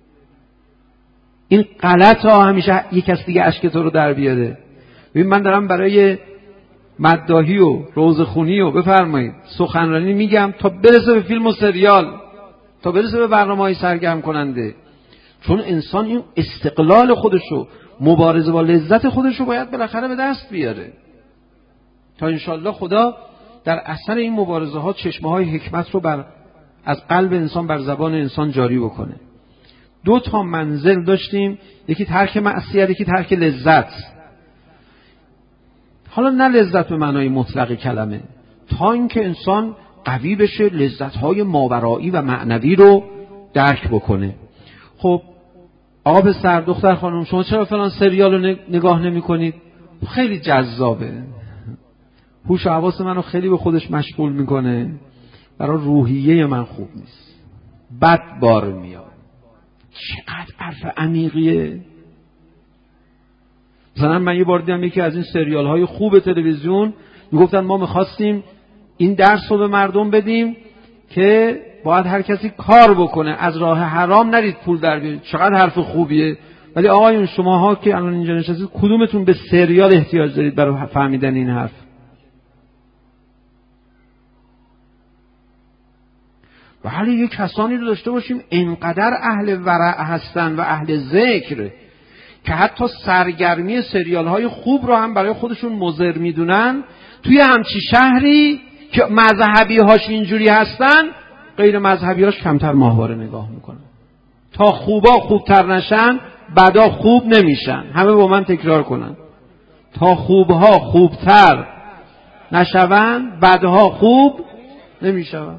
این غلط ها همیشه یک کس دیگه اشک تو رو در بیاره. ببین من دارم برای مداحی و روزخونی و بفرمایید سخنرانی میگم تا برسه به فیلم و سریال، تا برسه به برنامه‌های سرگرم کننده. چون انسان این استقلال خودشو، مبارزه با لذت خودشو باید بالاخره به دست بیاره تا انشالله خدا در اثر این مبارزه ها چشمه های حکمت رو بر از قلب انسان بر زبان انسان جاری بکنه. دو تا منزل داشتیم، یکی ترک معصیت، یکی ترک لذت. حالا نه لذت به معنای مطلق کلمه، تا اینکه انسان قوی بشه لذت‌های ماورایی و معنوی رو درک بکنه. خب آقا پسر دختر خانم شما چرا فلان سریال رو نگاه نمی کنید؟ خیلی جذابه، هوش و حواس منو خیلی به خودش مشغول میکنه، برای روحیه من خوب نیست، بد بار میاد. چقدر حرف عمیقیه. مثلا من یه بار دیدم یکی از این سریال های خوب تلویزیون میگفتن ما میخواستیم این درس رو به مردم بدیم که باید هر کسی کار بکنه، از راه حرام نرید پول در بیارید. چقدر حرف خوبیه. ولی آقایون شماها که الان اینجا نشستید کدومتون به سریال احتیاج دارید برای فهمیدن این حرف؟ ولی یک کسانی رو داشته باشیم انقدر اهل ورع هستن و اهل ذکر که حتی سرگرمی سریال های خوب رو هم برای خودشون مضر میدونن. توی همچی شهری که مذهبی هاش اینجوری هستن، غیر مذهبی هاش کمتر ماهواره نگاه میکنن. تا خوبا خوبتر نشن بدا خوب نمیشن. همه با من تکرار کنن، تا خوبها خوبتر نشون بدها خوب نمیشون.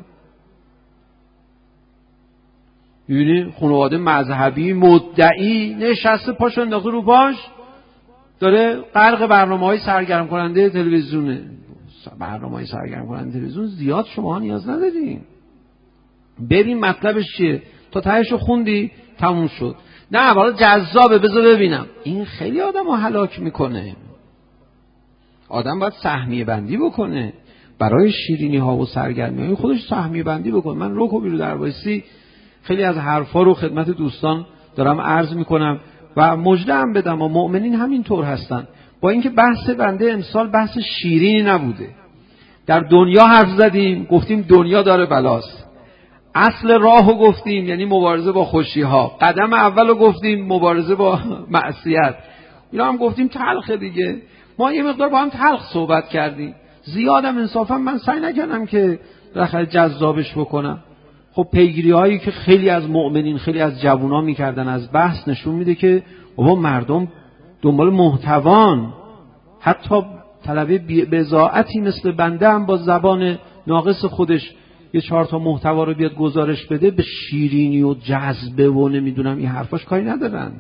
یعنی خانواده مذهبی مدعی نشسته پاش انداخته رو پاش، داره غرق برنامه‌های سرگرم کننده تلویزیونه. برنامه‌های سرگرم کننده تلویزیون زیاد شما نیاز ندارین. ببین مطلبش چیه، تا تهشو خوندی تموم شد. نه حالا جذابه بذار ببینم. این خیلی آدمو هلاک میکنه. آدم باید سهمیه بندی بکنه برای شیرینی ها و سرگرمی های خودش، سهمیه بندی بکنه. من روکو بیرو در وایسی خیلی از حرفا رو خدمت دوستان دارم عرض میکنم و مژده هم بدم و مؤمنین همین طور هستن. با اینکه بحث بنده امسال بحث شیرینی نبوده. در دنیا حرف زدیم، گفتیم دنیا داره بلاست. اصل راهو گفتیم، یعنی مبارزه با خوشی ها. قدم اولو گفتیم، مبارزه با معصیت. اینا هم گفتیم تلخه دیگه. ما یه مقدار با هم تلخ صحبت کردیم. زیادم انصافا من سعی نکردم که بالاخره جذابش بکنم. خب پیگیری هایی که خیلی از مؤمنین، خیلی از جوونا میکردن از بحث نشون میده که بابا مردم دنبال محتوان، حتی طلبه بضاعتی مثل بنده هم با زبان ناقص خودش یه چهار تا محتوا رو بیاد گزارش بده، به شیرینی و جذبه و نمیدونم این حرفاش کاری ندارن.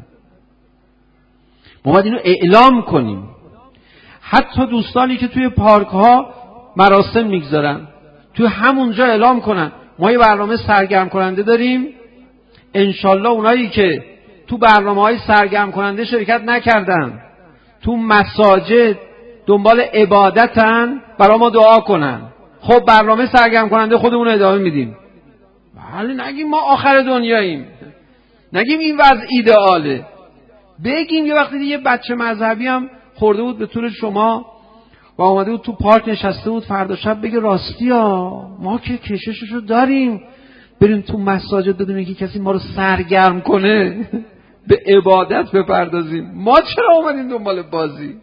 ما باید اینو اعلام کنیم. حتی دوستانی که توی پارک ها مراسم میگذارن، توی همونجا اعلام کنن ما یه برنامه سرگرم کننده داریم، انشالله اونایی که تو برنامه‌های سرگرم کننده شرکت نکردن، تو مساجد دنبال عبادتن، برای ما دعا کنن. خب برنامه سرگرم کننده خودمون ادامه میدیم. ولی نگیم ما آخر دنیاییم، نگیم این وضع ایدئاله. بگیم. یه وقتی یه بچه مذهبی هم خورده بود به طور شما و آمده بود تو پارک نشسته بود، فردا شب بگه راستی ها ما که کشششو داریم، بریم تو مساجد بدونیم که کسی ما رو سرگرم کنه به عبادت بپردازیم. ما چرا اومدیم دنبال بازی؟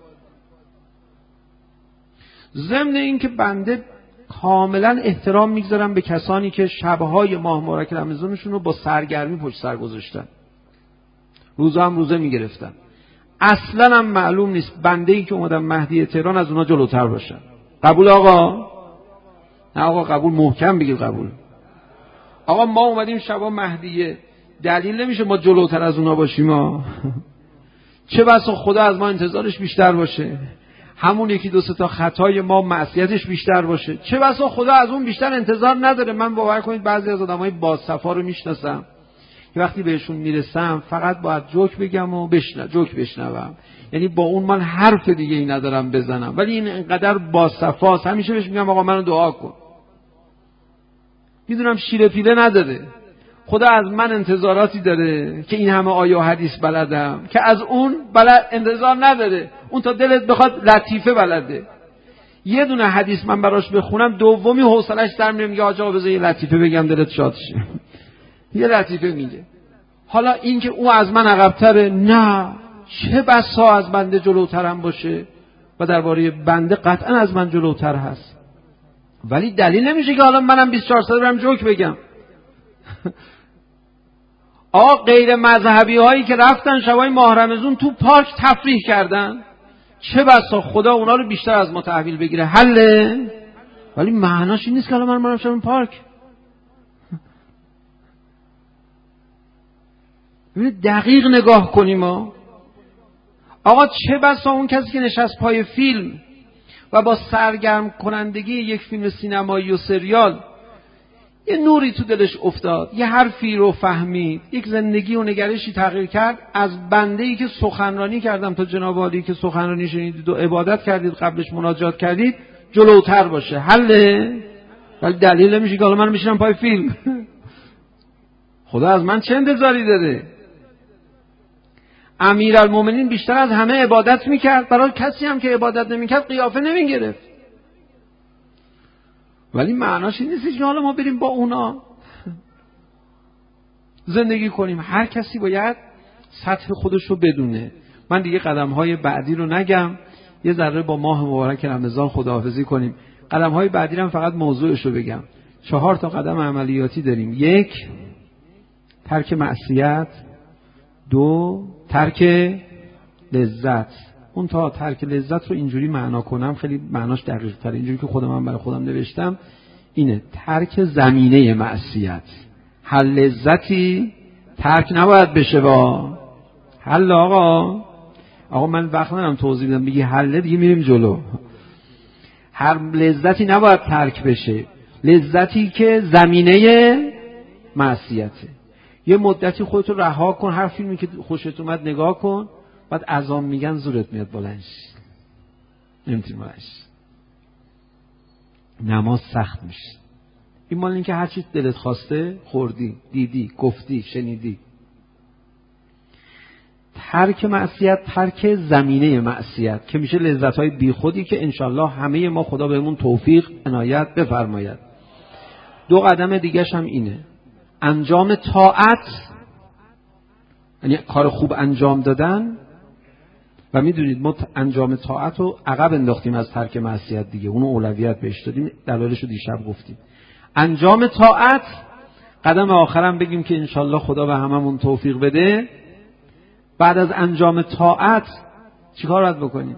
ضمن این که بنده کاملا احترام میگذارم به کسانی که شبهای ماه مبارک رمضانشون رو با سرگرمی پشت سر گذاشتن، روزا هم روزه میگرفتن. اصلا هم معلوم نیست بنده ای که اومدم مهدی تهران از اونا جلوتر باشن. قبول آقا؟ نه آقا قبول، محکم بگید قبول. آقا ما اومدیم شبا مهدیه، دلیل نمیشه ما جلوتر از اونا باشیم ها. چه بسا خدا از ما انتظارش بیشتر باشه، همون یکی دو سه تا خطای ما معصیتش بیشتر باشه. چه بسا خدا از اون بیشتر انتظار نداره. من باور کنید بعضی از آدمای باصفا رو میشناسم که وقتی بهشون میرسم فقط باید جوک بگم و بشنو جوک بشنوم، یعنی با اون من حرف دیگه ای ندارم بزنم، ولی این انقدر باصفاست همیشه بهش میگم آقا منو دعا کن. میدونم شیره پیله نداره، خدا از من انتظاراتی داره که این همه آیه و حدیث بلدم که از اون بلد انتظار نداره. اون تا دلت بخواد لطیفه بلده. یه دونه حدیث من براش بخونم دومی حوصله‌اش در میاد، میگه آقا بذار یه لطیفه بگم دلت شاد شه. یه لطیفه میگه. حالا این که او از من عقب‌تره، نه، چه بسا از بنده جلوترم باشه و درباره بنده قطعا از من جلوتر هست، ولی دلیل نمیشه که حالا منم بیست و چهار ساله برم جوک بگم. آقا غیر مذهبی هایی که رفتن شبای ماه رمضان تو پارک تفریح کردن، چه بسا خدا اونا رو بیشتر از ما تحویل بگیره. حله، ولی معناش این نیست که الان من برم شبای پارک. ببینید دقیق نگاه کنیم ها. آقا چه بسا اون کسی که نشست پای فیلم و با سرگرم کنندگی یک فیلم سینمایی و سریال یه نوری تو دلش افتاد، یه حرفی رو فهمید، یک زندگی و نگرشی تغییر کرد، از بنده‌ای که سخنرانی کردم تا جناب عالی که سخنرانی شنیدید و عبادت کردید قبلش مناجات کردید جلوتر باشه. حله، ولی دلیل نمیشه که حالا من میشینم پای فیلم. خدا از من چه انتظاری داره؟ امیرالمومنین بیشتر از همه عبادت میکرد، برای کسی هم که عبادت نمیکرد قیافه نمیگرفت، ولی معناش این نیست که حالا ما بریم با اونا زندگی کنیم. هر کسی باید سطح خودش رو بدونه. من دیگه قدم‌های بعدی رو نگم، یه ذره با ماه مبارک رمضان خداحافظی کنیم. قدم‌های بعدی رو فقط موضوعش رو بگم. چهار تا قدم عملیاتی داریم. یک، ترک معصیت. دو، ترک لذت. اون تا ترک لذت رو اینجوری معنا کنم خیلی معناش دقیق تره، اینجوری که خودم من برای خودم نوشتم اینه: ترک زمینه معصیت. هر لذتی ترک نباید بشه. با حل آقا آقا من وقت ندارم توضیح بدم، بگی حل دیگه میریم جلو. هر لذتی نباید ترک بشه، لذتی که زمینه معصیته. یه مدتی خودتو رها کن، هر فیلمی که خوشت اومد نگاه کن، بعد اذان میگن زورت میاد بلند شی، نمیتونی بلند شی، نماز سخت میشه. این مال این که هر چی دلت خواسته خوردی، دیدی، گفتی، شنیدی. ترک معصیت، ترک زمینه معصیت که میشه لذت‌های بیخودی که انشالله همه ما خدا بهمون توفیق عنایت بفرماید. دو قدم دیگه‌ش هم اینه: انجام طاعت، یعنی کار خوب انجام دادن. و میدونید ما انجام طاعت رو عقب انداختیم از ترک معصیت دیگه، اونو اولویت بهش دادیم، دلایلش رو دیشب گفتیم. انجام طاعت، قدم آخرم بگیم که انشالله خدا به هممون توفیق بده. بعد از انجام طاعت چیکار باید بکنیم؟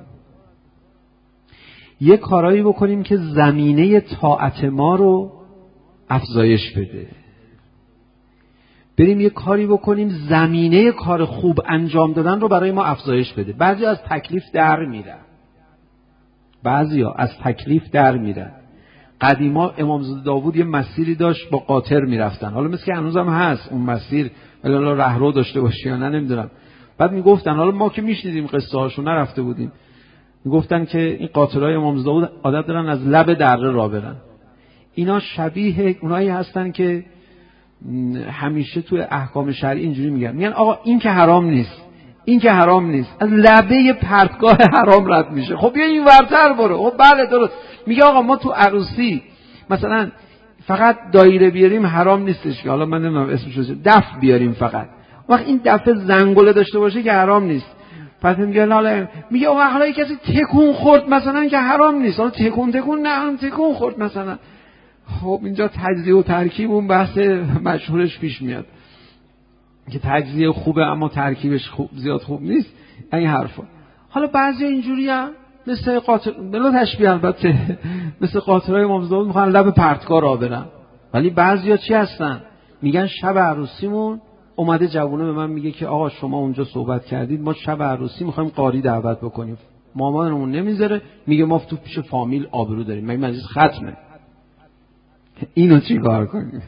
یه کارایی بکنیم که زمینه طاعت ما رو افزایش بده. بریم یه کاری بکنیم زمینه کار خوب انجام دادن رو برای ما افزایش بده. بعضی از تکلیف در میرن، بعضی ها از تکلیف در میرن. قدیما امامزاده داوود یه مسیری داشت با قاطر میرفتن، حالا مثل که هنوزم هست اون مسیر، ولی حالا رهرو داشته باشه یا نه نمیدونم. بعد میگفتن، حالا ما که میشنیدیم قصه هاشو نرفته بودیم، میگفتن که این قاطرهای امامزاده داوود عادت دارن از لب دره راه برن. اینا شبیه اونایی هستن که همیشه توی احکام شرعی اینجوری میگن، میگن آقا این که حرام نیست، این که حرام نیست، از لبه پرتگاه حرام رد میشه. خب بیا این ورتر برو. خب بله درست میگه آقا ما تو عروسی مثلا فقط دایره بیاریم حرام نیستش که، حالا من نمیدونم اسمش چیه، دف بیاریم فقط، وقت این دف زنگوله داشته باشه که حرام نیست. پس میگه حالا میگه آقا حالا کسی تکون خورد مثلا که حرام نیست، حالا تکون تکون نه تکون خورد مثلا. خب اینجا تجزیه و ترکیب اون بحث مشهورش پیش میاد که تجزیه خوبه اما ترکیبش خوب زیاد خوب نیست، این حرفا. حالا بعضی اینجوری هم مثل قاطر بلا تشبیه البته مثل قاطرای امام زاده میخوان لب پرتگاه را برن، ولی بعضیا چی هستن میگن شب عروسیمون اومده جوونه به من میگه که آقا شما اونجا صحبت کردید ما شب عروسی میخوایم قاری دعوت بکنیم، مامانمون نمیذاره، میگه ما تو پیش فامیل آبرو داریم، مگه مجلس ختمه؟ اینو چی کار کنیم؟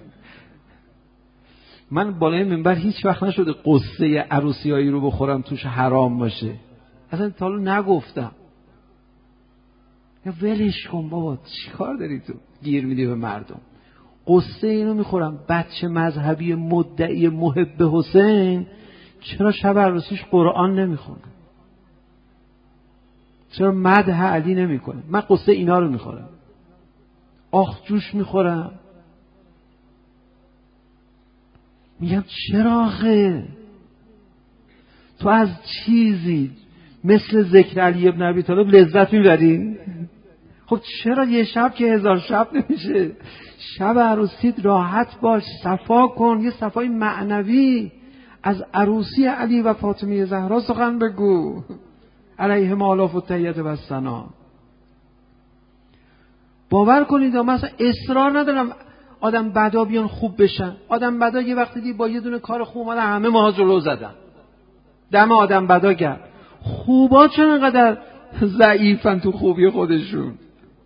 من بالای منبر هیچ وقت نشده قصه عروسیایی رو بخورم توش حرام باشه، اصلا تا حالا نگفتم. یا ولش کن بابا چی کار داری تو گیر میدی به مردم. قصه اینو میخورم بچه مذهبی مدعی محب حسین چرا شب عروسیش قرآن نمیخونه؟ چرا مدح علی نمیکنه؟ من قصه اینا رو میخورم، آخ جوش میخورم. میگم چرا آخه تو از چیزی مثل ذکر علی ابن ابی طالب لذت میبری؟ خب چرا یه شب که هزار شب نمیشه؟ شب عروسیت راحت باش، صفا کن، یه صفای معنوی از عروسی علی و فاطمه زهرا سخن بگو علیهم آلاف التحیات و الثنا. باور کنید مثلا اصرار ندارم آدم بدا بیان خوب بشن. آدم بدا یه وقتی دی با یه دونه کار خوب اومدن همه ما جلو زدن، دم آدم بدا کرد. خوبا چون اینقدر ضعیفن تو خوبی خودشون؟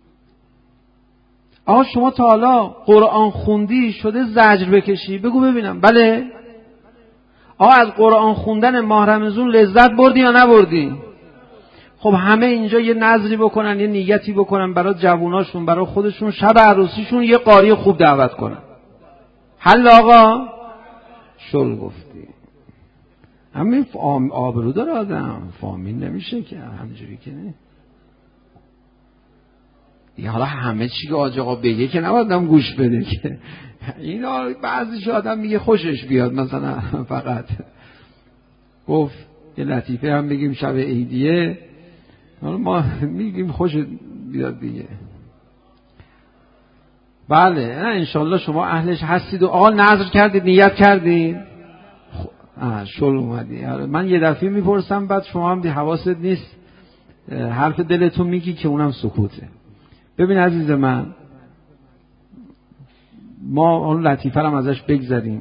آقا شما تا حالا قرآن خوندی شده زجر بکشی؟ بگو ببینم. بله؟ آقا از قرآن خوندن ماه رمضان لذت بردی یا نبردی؟ خب همه اینجا یه نظری بکنن، یه نیتی بکنن برای جووناشون، برای خودشون، شب عروسیشون یه قاری خوب دعوت کنن. حل آقا؟ شل گفتی. همین آبرو داره آدم، فامیل نمیشه که همجوری که نه. دیگه حالا همه چی که آج آقا بگه که نباید آدم گوش بده که اینا بعضیش آدم میگه خوشش بیاد. مثلا فقط گفت یه لطیفه هم بگیم شب عیدیه، حالا ما میگیم خوش بیاد دیگه. بله نه انشالله شما اهلش هستید و آقا نظر کردید، نیت کردید، آه شل اومدی. من یه دفعه میپرسم بعد شما هم دی حواست نیست، حرف دلتون میگی که اونم سکوته. ببین عزیز من، ما اون لطیفه هم ازش بگذاریم،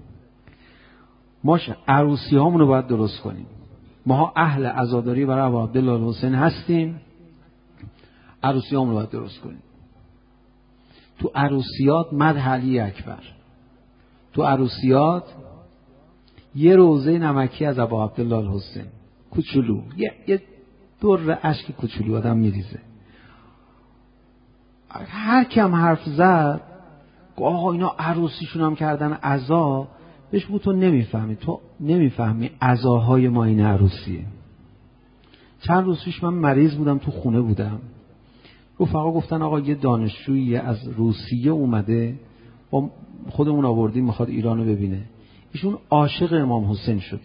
ما عروسی هامون رو باید درست کنیم. ما اهل عزاداری برای ابو عبدالله الحسین هستیم، عروسی هامون رو باید درست کنیم. تو عروسیات مدح علی اکبر، تو عروسیات یه روزه نمکی از ابو عبدالله الحسین کوچولو، یه یه دور اشک کوچولو آدم میریزه. هر کم حرف زد آقا اینا عروسیشون هم کردن عزا، بهش بگو تو نمیفهمی، تو نمیفهمی عزاهای ما این عروسیه. چند روز پیش من مریض بودم، تو خونه بودم، رفقا گفتن آقا یه دانشجویی از روسیه اومده، با خودمون آوردیم میخواد ایرانو ببینه، ایشون عاشق امام حسین شده،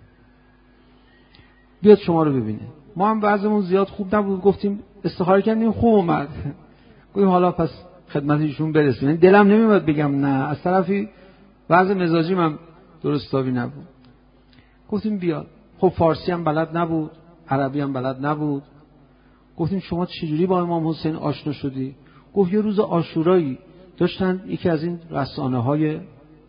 بیاد شما رو ببینه. ما هم وضعمون زیاد خوب نبود، گفتیم استخاره کردیم خوب اومد، گفتیم حالا پس خدمت ایشون برسیم. دلم نمیاد بگم نه، از طرفی وضع مزاجی من درستابی نبود. گفتیم بیاد. خب فارسی هم بلد نبود، عربی هم بلد نبود. گفتیم شما چجوری با امام حسین آشنا شدی؟ گفت یه روز عاشورایی داشتن یکی از این رسانه های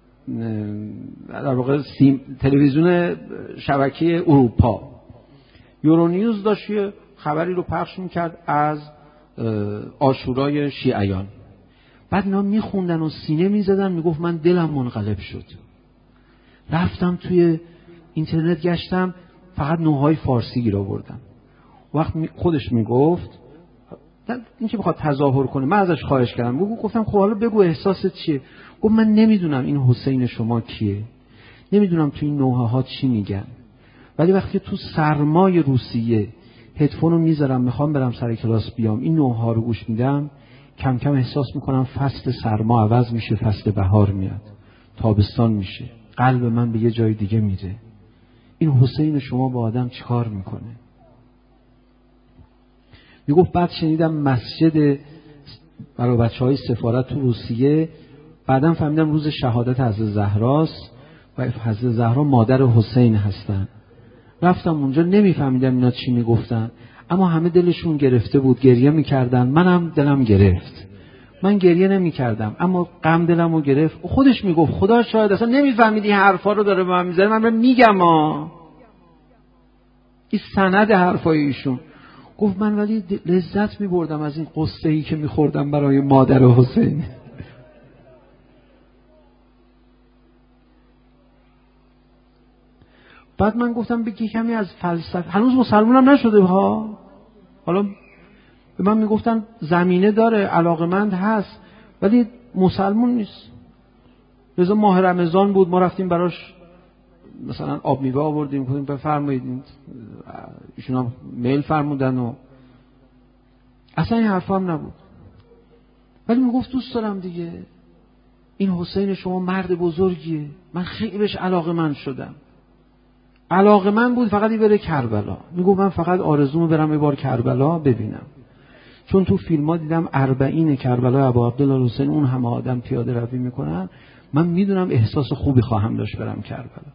در واقع تلویزیون شبکه اروپا یورونیوز داشت یه خبری رو پخش میکرد از عاشورای شیعیان. بعد اینا میخوندن و سینه میزدن، میگفت من دلم منقلب شد. رفتم توی اینترنت گشتم، فقط نوهای فارسی گیر آوردم. وقت خودش میگفت این که بخواد تظاهر کنه، من ازش خواهش کردم، بگو، گفتم خب حالا بگو احساست چیه؟ گفت من نمیدونم این حسین شما کیه، نمیدونم تو این نوحه ها چی میگن، ولی وقتی تو سرمای روسیه هدفون رو میذارم میخوام برم سر کلاس بیام این نوها رو گوش میدم، کم کم احساس میکنم فصل سرما عوض میشه، فصل بهار میاد، تابستان میشه، قلب من به یه جای دیگه میره. این حسین شما با آدم چیکار میکنه؟ میگفت بعد شنیدم مسجد برای بچه های سفارت تو روسیه، بعدم فهمیدم روز شهادت حضرت زهراست و حضرت زهرا مادر حسین هستن. رفتم اونجا نمیفهمیدم اینا چی میگفتن، اما همه دلشون گرفته بود، گریه میکردن. منم دلم گرفت، من گریه نمیکردم اما غم دلمو گرفت. خودش میگفت خدا شاید اصلا نمیفهمید این حرفا رو داره به من میذاره، من میگم ها این سند حرفای ایشون. گفت من ولی لذت میبردم از این قصه ای که میخوردم برای مادر حسین. بعد من گفتم بگی کمی از فلسفه، هنوز مسلمانم نشده ها، حالا به من میگفتن زمینه داره، علاقمند هست ولی مسلمان نیست. لذا ماه رمضان بود، ما رفتیم براش مثلا آب میوه آوردیم، گفتیم بفرمایید، ایشون هم میل فرمودن و اصلا این حرفا هم نبود. ولی میگفت دوست دارم دیگه، این حسین شما مرد بزرگیه، من خیلی بهش علاقمند شدم. علاقمند بود فقط بره کربلا. میگفت من فقط آرزومو برم یه بار کربلا ببینم، چون تو فیلم ها دیدم اربعین کربلا ابو عبدالله حسین اون همه آدم پیاده روی میکنن، من میدونم احساس خوبی خواهم داشت برم کربلا.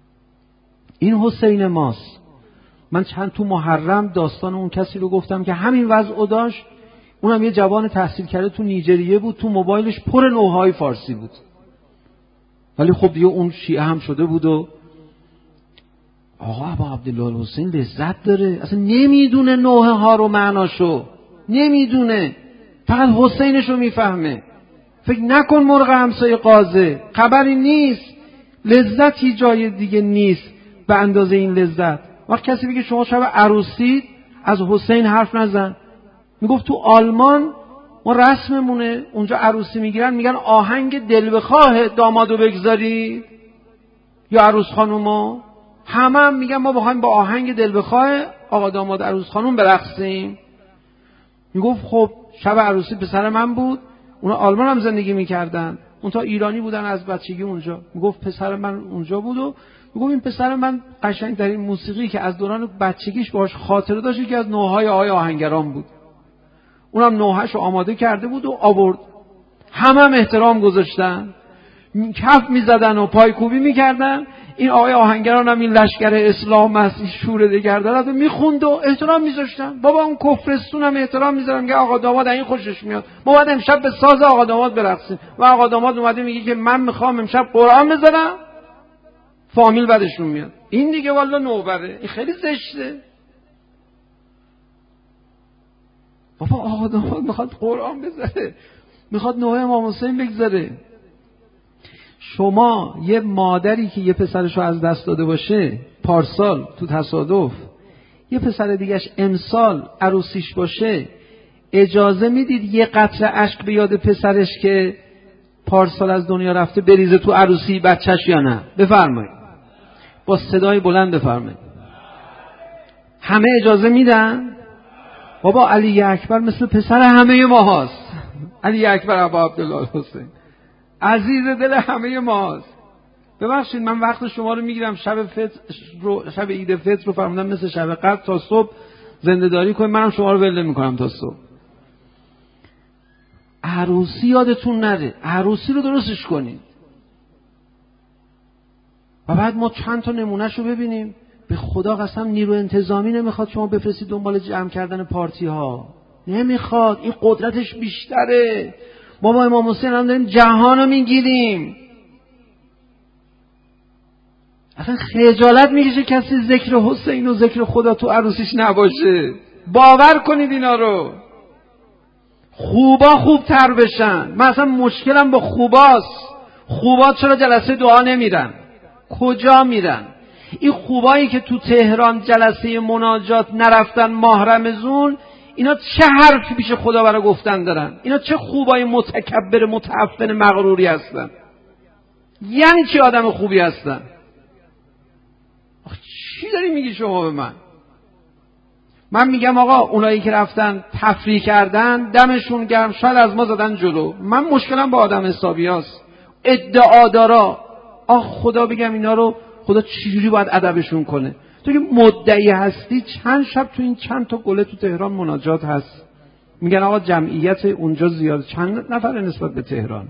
این حسین ماست. من چند تو محرم داستان اون کسی رو گفتم که همین وضعو داشت، اونم یه جوان تحصیل کرده تو نیجریه بود، تو موبایلش پر نوهای فارسی بود، ولی خب دیگه اون شیعه هم شده بود و آقا ابو عبدالله حسین لذت داره، اصلا نمیدونه نوحه ها رو معناشو نمیدونه، فقط حسینشو میفهمه. فکر نکن مرغ همسایه قازه، خبری نیست، لذتی جای دیگه نیست به اندازه این لذت. وقت کسی بگه شما شب عروسی از حسین حرف نزن. میگفت تو آلمان ما رسممونه اونجا عروسی میگیرن میگن آهنگ دل بخواه دامادو بگذاری یا عروس خانومو، همه هم میگن ما بخوایم با آهنگ دل بخواه آقا داماد عروس خانوم برقصیم. میگفت خب شب عروسی پسر من بود، اونا آلمان هم زندگی میکردن، اون تا ایرانی بودن از بچگی اونجا. میگفت پسر من اونجا بود و میگفت این پسر من قشنگترین موسیقی که از دوران بچگیش باهاش خاطره داشت که از نوحه‌های آقای آهنگران بود. اونم نوحه‌شو آماده کرده بود و آورد. همه هم احترام گذاشتن، کف میزدن و پایکوبی میکردن. این آقای آهنگران هم این لشکر اسلام است، این شور دگر دارد و میخوند و احترام میذاشتن. بابا اون کفرستون هم احترام میذارن که آقا داماد این خوشش میاد، ما باید امشب به ساز آقا داماد برقصیم و آقا داماد اومده میگه که من میخوام امشب قرآن بذارم، فامیل بعدشون میاد. این دیگه والله نوبره، این خیلی زشته. بابا آقا داماد میخواد قرآن بذاره، میخواد نوحه امام حسین بگذاره. شما یه مادری که یه پسرشو از دست داده باشه پارسال تو تصادف، یه پسر دیگهش امسال عروسیش باشه، اجازه میدید یه قطره اشک به یاد پسرش که پارسال از دنیا رفته بریزه تو عروسی بچهش یا نه؟ بفرمایید با صدای بلند بفرمایید. همه اجازه میدن؟ بابا علی اکبر مثل پسر همه ما هاست. علی اکبر ابو عبدالله حسین عزیز دل همه ماست. ببخشید من وقت شما رو میگیرم، شب فطر رو، شب عید فطر رو فرمودم مثل شب قدر تا صبح زنده داری کنید، منم شما رو ول میکنم تا صبح. عروسی یادتون نره، عروسی رو درستش کنید. و بعد ما چند تا نمونهش رو ببینیم. به خدا قسم نیرو انتظامی نمیخواد شما بفرستید دنبال جمع کردن پارتی ها، نمیخواد، این قدرتش بیشتره. ما با امام حسین هم داریم جهان رو میگیریم. اصلا خجالت میکشه کسی ذکر حسین و ذکر خدا تو عروسیش نباشه. باور کنید اینا رو. خوبا خوبتر بشن. من اصلا مشکلم با خوباست. خوبا چرا جلسه دعا نمیرن؟ کجا میرن؟ این خوبایی که تو تهران جلسه مناجات نرفتن ماه رمضان، اینا چه حرفی پیش خدا برای گفتن دارن؟ اینا چه خوبای متکبر متعفن مغروری هستن؟ یعنی چه آدم خوبی هستن؟ چی داری میگی شما به من؟ من میگم آقا اونایی که رفتن تفریح کردن دمشون گرم، شاید از ما زدن جلو. من مشکلم با آدم حسابیاست، ادعادارا. آخ خدا بگم اینا رو خدا چجوری باید ادبشون کنه؟ تو که مدعی هستی، چند شب تو این چند تا گله تو تهران مناجات هست، میگن آقا جمعیت اونجا زیاده. چند نفر نسبت به تهران؟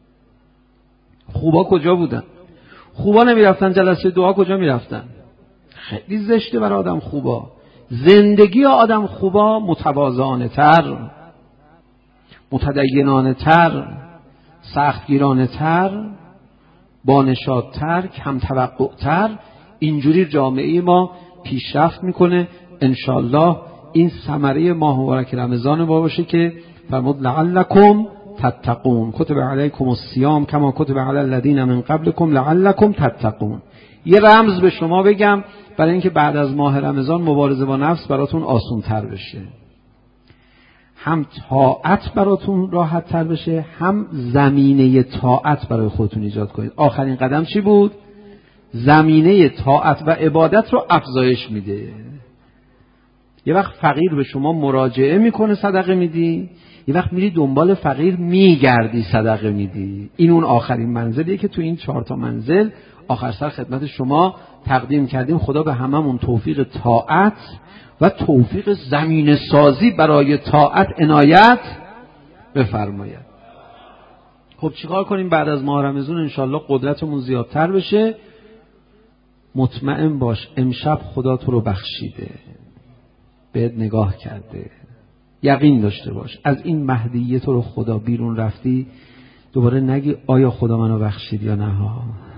خوبا کجا بودن؟ خوبا نمیرفتن جلسه دعا، کجا میرفتن؟ خیلی زشته برای آدم خوبا. زندگی آدم خوبا متواضعانه تر، متدینانه تر، سختگیرانه تر، بانشادتر، کم توقع تر. اینجوری جامعه ما پیشرفت میکنه. انشالله این ثمره ماه مبارک رمضان ما باشه که فرمود لعلکم تتقون، کتب علیکم الصیام کما کتب علی الذین من قبلکم لعلکم تتقون. یه رمز به شما بگم برای اینکه بعد از ماه رمضان مبارزه با نفس براتون آسان تر بشه، هم طاعت براتون راحت تر بشه، هم زمینه طاعت برای خودتون ایجاد کنید. آخرین قدم چی بود؟ زمینه طاعت و عبادت رو افزایش میده. یه وقت فقیر به شما مراجعه میکنه صدقه میدی، یه وقت میری دنبال فقیر میگردی صدقه میدی. این اون آخرین منزلیه که تو این چهار تا منزل آخر سر خدمت شما تقدیم کردیم. خدا به هممون توفیق طاعت و توفیق زمینه سازی برای طاعت عنایت بفرماید. خب چیکار کنیم بعد از ماه رمضان انشالله قدرتمون زیادتر بشه؟ مطمئن باش امشب خدا تو رو بخشیده، بهت نگاه کرده. یقین داشته باش از این مهدیه تو رو خدا بیرون رفتی دوباره نگی آیا خدا منو بخشید یا نه ها.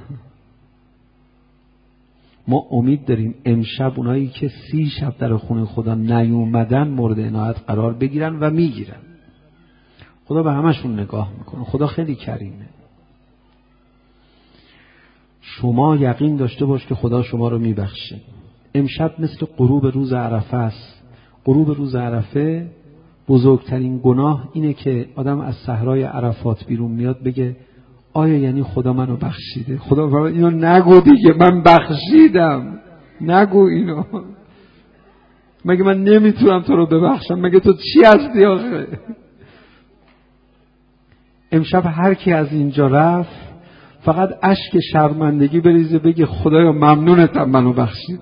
ما امید داریم امشب اونایی که سی شب در خونه خدا نیومدن مورد عنایت قرار بگیرن و میگیرن. خدا به همشون نگاه میکنه. خدا خیلی کریمه. شما یقین داشته باش که خدا شما رو میبخشه. امشب مثل غروب روز عرفه است. غروب روز عرفه بزرگترین گناه اینه که آدم از صحرای عرفات بیرون میاد بگه آیا یعنی خدا منو بخشیده؟ خدا اینو نگو دیگه، من بخشیدم. نگو اینو. مگه من نمیتونم تو رو ببخشم؟ مگه تو چی هستی آخه؟ امشب هر کی از اینجا رفت فقط اشک شرمندگی بریزه بگه خدایا ممنونتم منو بخشید،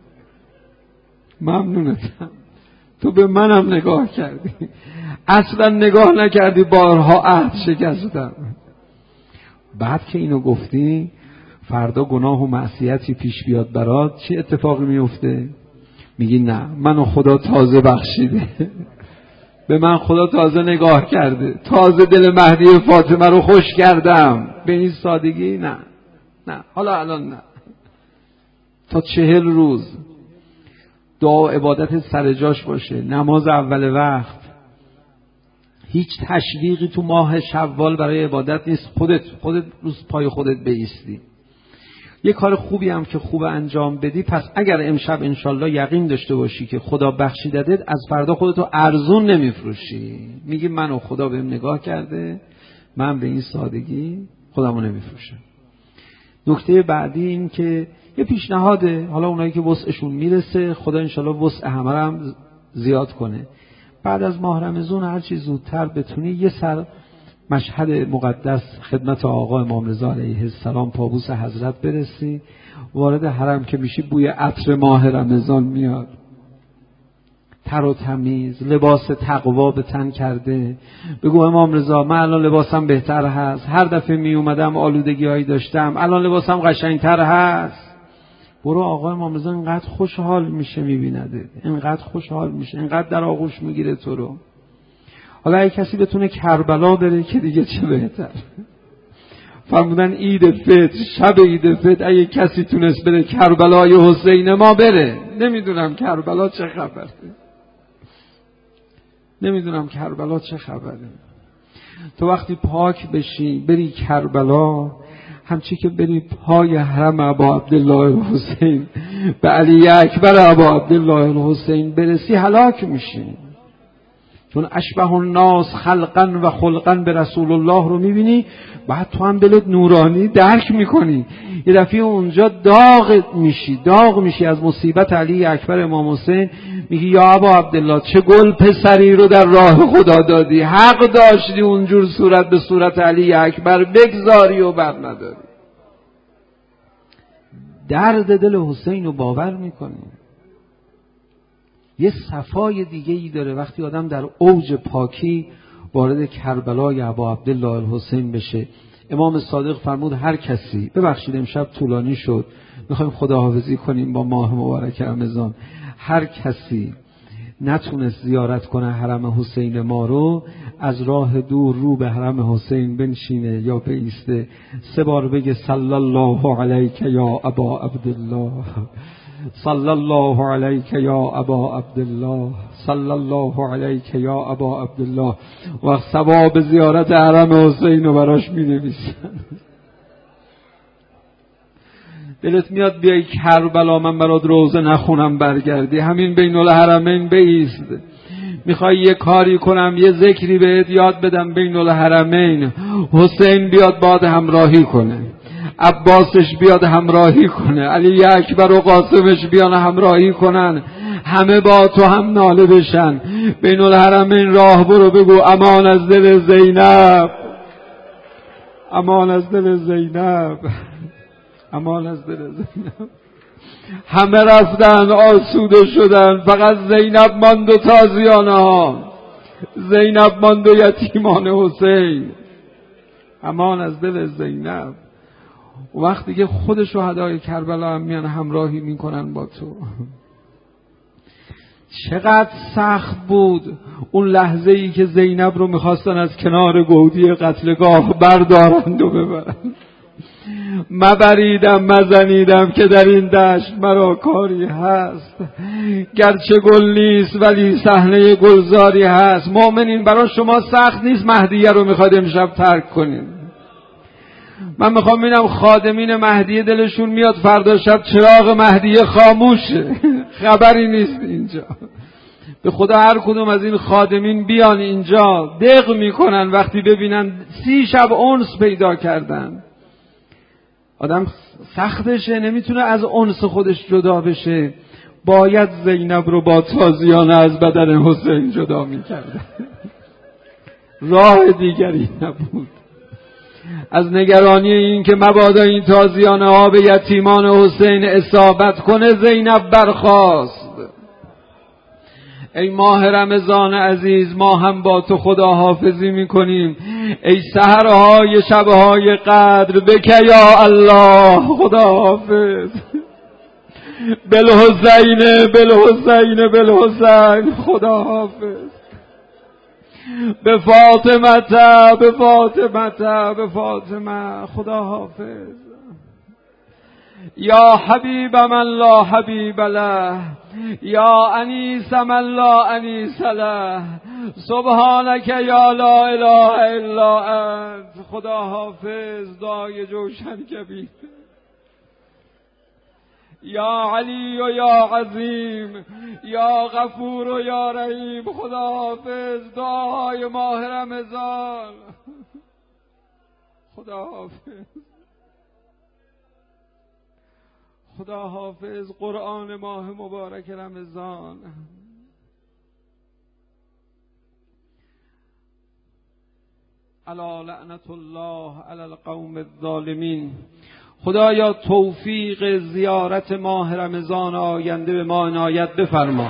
ممنونتم تو به منم نگاه کردی، اصلا نگاه نکردی بارها عهد شکستم. بعد که اینو گفتی فردا گناه و معصیتی پیش بیاد برات چه اتفاقی میفته؟ میگی نه منو خدا تازه بخشیده، به من خدا تازه نگاه کرده، تازه دل مهدی فاطمه رو خوش کردم. به این سادگی نه نه حالا الان نه. تا چهل روز دعا و عبادت سر جاش باشه، نماز اول وقت، هیچ تشویقی تو ماه شوال برای عبادت نیست. خودت خودت روز پای خودت بایستی. یه کار خوبی هم که خوب انجام بدی، پس اگر امشب انشالله یقین داشته باشی که خدا بخشیدت، از فردا خودتو ارزون نمیفروشی. میگی منو خدا بهم نگاه کرده، من به این سادگی خودمو نمیفروشم. نکته بعدی این که یه پیشنهاده، حالا اونایی که وسعشون میرسه خدا انشالله وسع همه رو هم زیاد کنه. بعد از ماه رمضان هر چی زودتر بتونی یه سر مشهد مقدس خدمت آقا امام رضا علیه السلام پابوس حضرت برسی. وارد حرم که میشی بوی عطر ماه رمضان میاد، تر و تمیز، لباس تقوا به تن کرده. بگو امام رضا من الان لباسم بهتر هست، هر دفعه می اومدم آلودگی هایی داشتم، الان لباسم قشنگتر هست. برو آقا امام رضا اینقدر خوشحال میشه میبینده، اینقدر خوشحال میشه، اینقدر در آغوش میگیره تو رو. حالا اگه کسی بتونه کربلا بره که دیگه چه بهتر. فرمودن عید فطر، شب عید فطر اگه کسی تونست بره کربلای حسین ما بره. نمیدونم کربلا چه خبره، نمیدونم کربلا چه خبره. تو وقتی پاک بشی بری کربلا، همچی که بری پای حرم ابا عبدالله الحسین به علی اکبر ابا عبدالله الحسین برسی هلاک میشی. چون اشبه الناس خلقا و خلقا به رسول الله رو میبینی، بعد تو هم دلت نورانی درک میکنی یه دفعه اونجا داغ میشی داغ میشی از مصیبت علی اکبر امام حسین. میگی یا ابا عبدالله چه گل پسری رو در راه خدا دادی، حق داشتی اونجور صورت به صورت علی اکبر بگذاری و بر نداری. درد دل حسین رو باور میکنی. یه صفای دیگه ای داره وقتی آدم در اوج پاکی وارد کربلای ابا عبدالله الحسین بشه. امام صادق فرمود هر کسی، ببخشید امشب طولانی شد، میخوایم خداحافظی کنیم با ماه مبارک رمضان، هر کسی نتونست زیارت کنه حرم حسین ما رو، از راه دور رو به حرم حسین بنشینه یا بایسته سه بار بگه صلی الله علیک یا ابا عبدالله، صلی الله علیک یا ابا عبدالله، صلی الله علیک یا ابا عبدالله. و ثواب زیارت حرم حسین رو براش می نویسن. دلت میاد بیای کربلا من برات روزه نخونم برگردی، همین بین الحرمین بایست. میخوای یه کاری کنم یه ذکری بهت یاد بدم بین الحرمین، حسین بیاد باد همراهی کنه، عباسش بیاد همراهی کنه، علی اکبر و قاسمش بیان همراهی کنن، همه با تو هم ناله بشن. بین الحرمین راه برو بگو امان از دل زینب، امان از دل زینب، امان از دل زینب. همه رفتن آسوده شدن، فقط زینب ماند و تازیانه ها، زینب ماند و یتیمان حسین. امان از دل زینب. وقتی که خود شهدای کربلا هم میان همراهی میکنن با تو. چقدر سخت بود اون لحظه ای که زینب رو میخواستن از کنار گودی قتلگاه بردارند و ببرند. مبریدم مزنیدم که در این دشت مرا کاری هست، گرچه گل نیست ولی صحنه گلزاری هست. مؤمنین برای شما سخت نیست مهدیه رو میخواد امشب ترک کنین. من میخوام ببینم خادمین مهدیه دلشون میاد فردا شب چراغ مهدیه خاموشه، خبری نیست اینجا. به خدا هر کدوم از این خادمین بیان اینجا دق میکنن وقتی ببینن سی شب انس پیدا کردن. آدم سختشه، نمیتونه از انس خودش جدا بشه، باید زینب رو با تازیانه از بدن حسین جدا میکرده، راه دیگری نبود. از نگرانی این که مبادا این تازیانه ها به یتیمان حسین اصابت کنه زینب برخاست. ای ماه رمضان عزیز، ما هم با تو خداحافظی میکنیم. ای سحرهای شبهای قدر بک یا الله خداحافظ. بالحسین بالحسین بالحسین خداحافظ. به فاطمه به فاطمه به فاطمه خداحافظ. یا حبیب من لا حبیب له، یا انیس من لا انیس له، سبحانک یا لا اله الا انت. خدا حافظ. دعای جوشن کبیر. یا علی و یا عظیم، یا غفور و یا رحیم. خدا حافظ. دعای ماه رمضان. خدا حافظ. خدا حافظ. قرآن ماه مبارک رمضان. الا لعنت الله علی القوم الظالمین. خدایا توفیق زیارت ماه رمضان آینده به ما عنایت بفرما.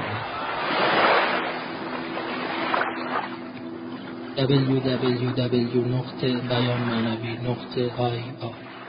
دبلیو دبلیو دبلیو نقطه بیان معنوی نقطه آی آر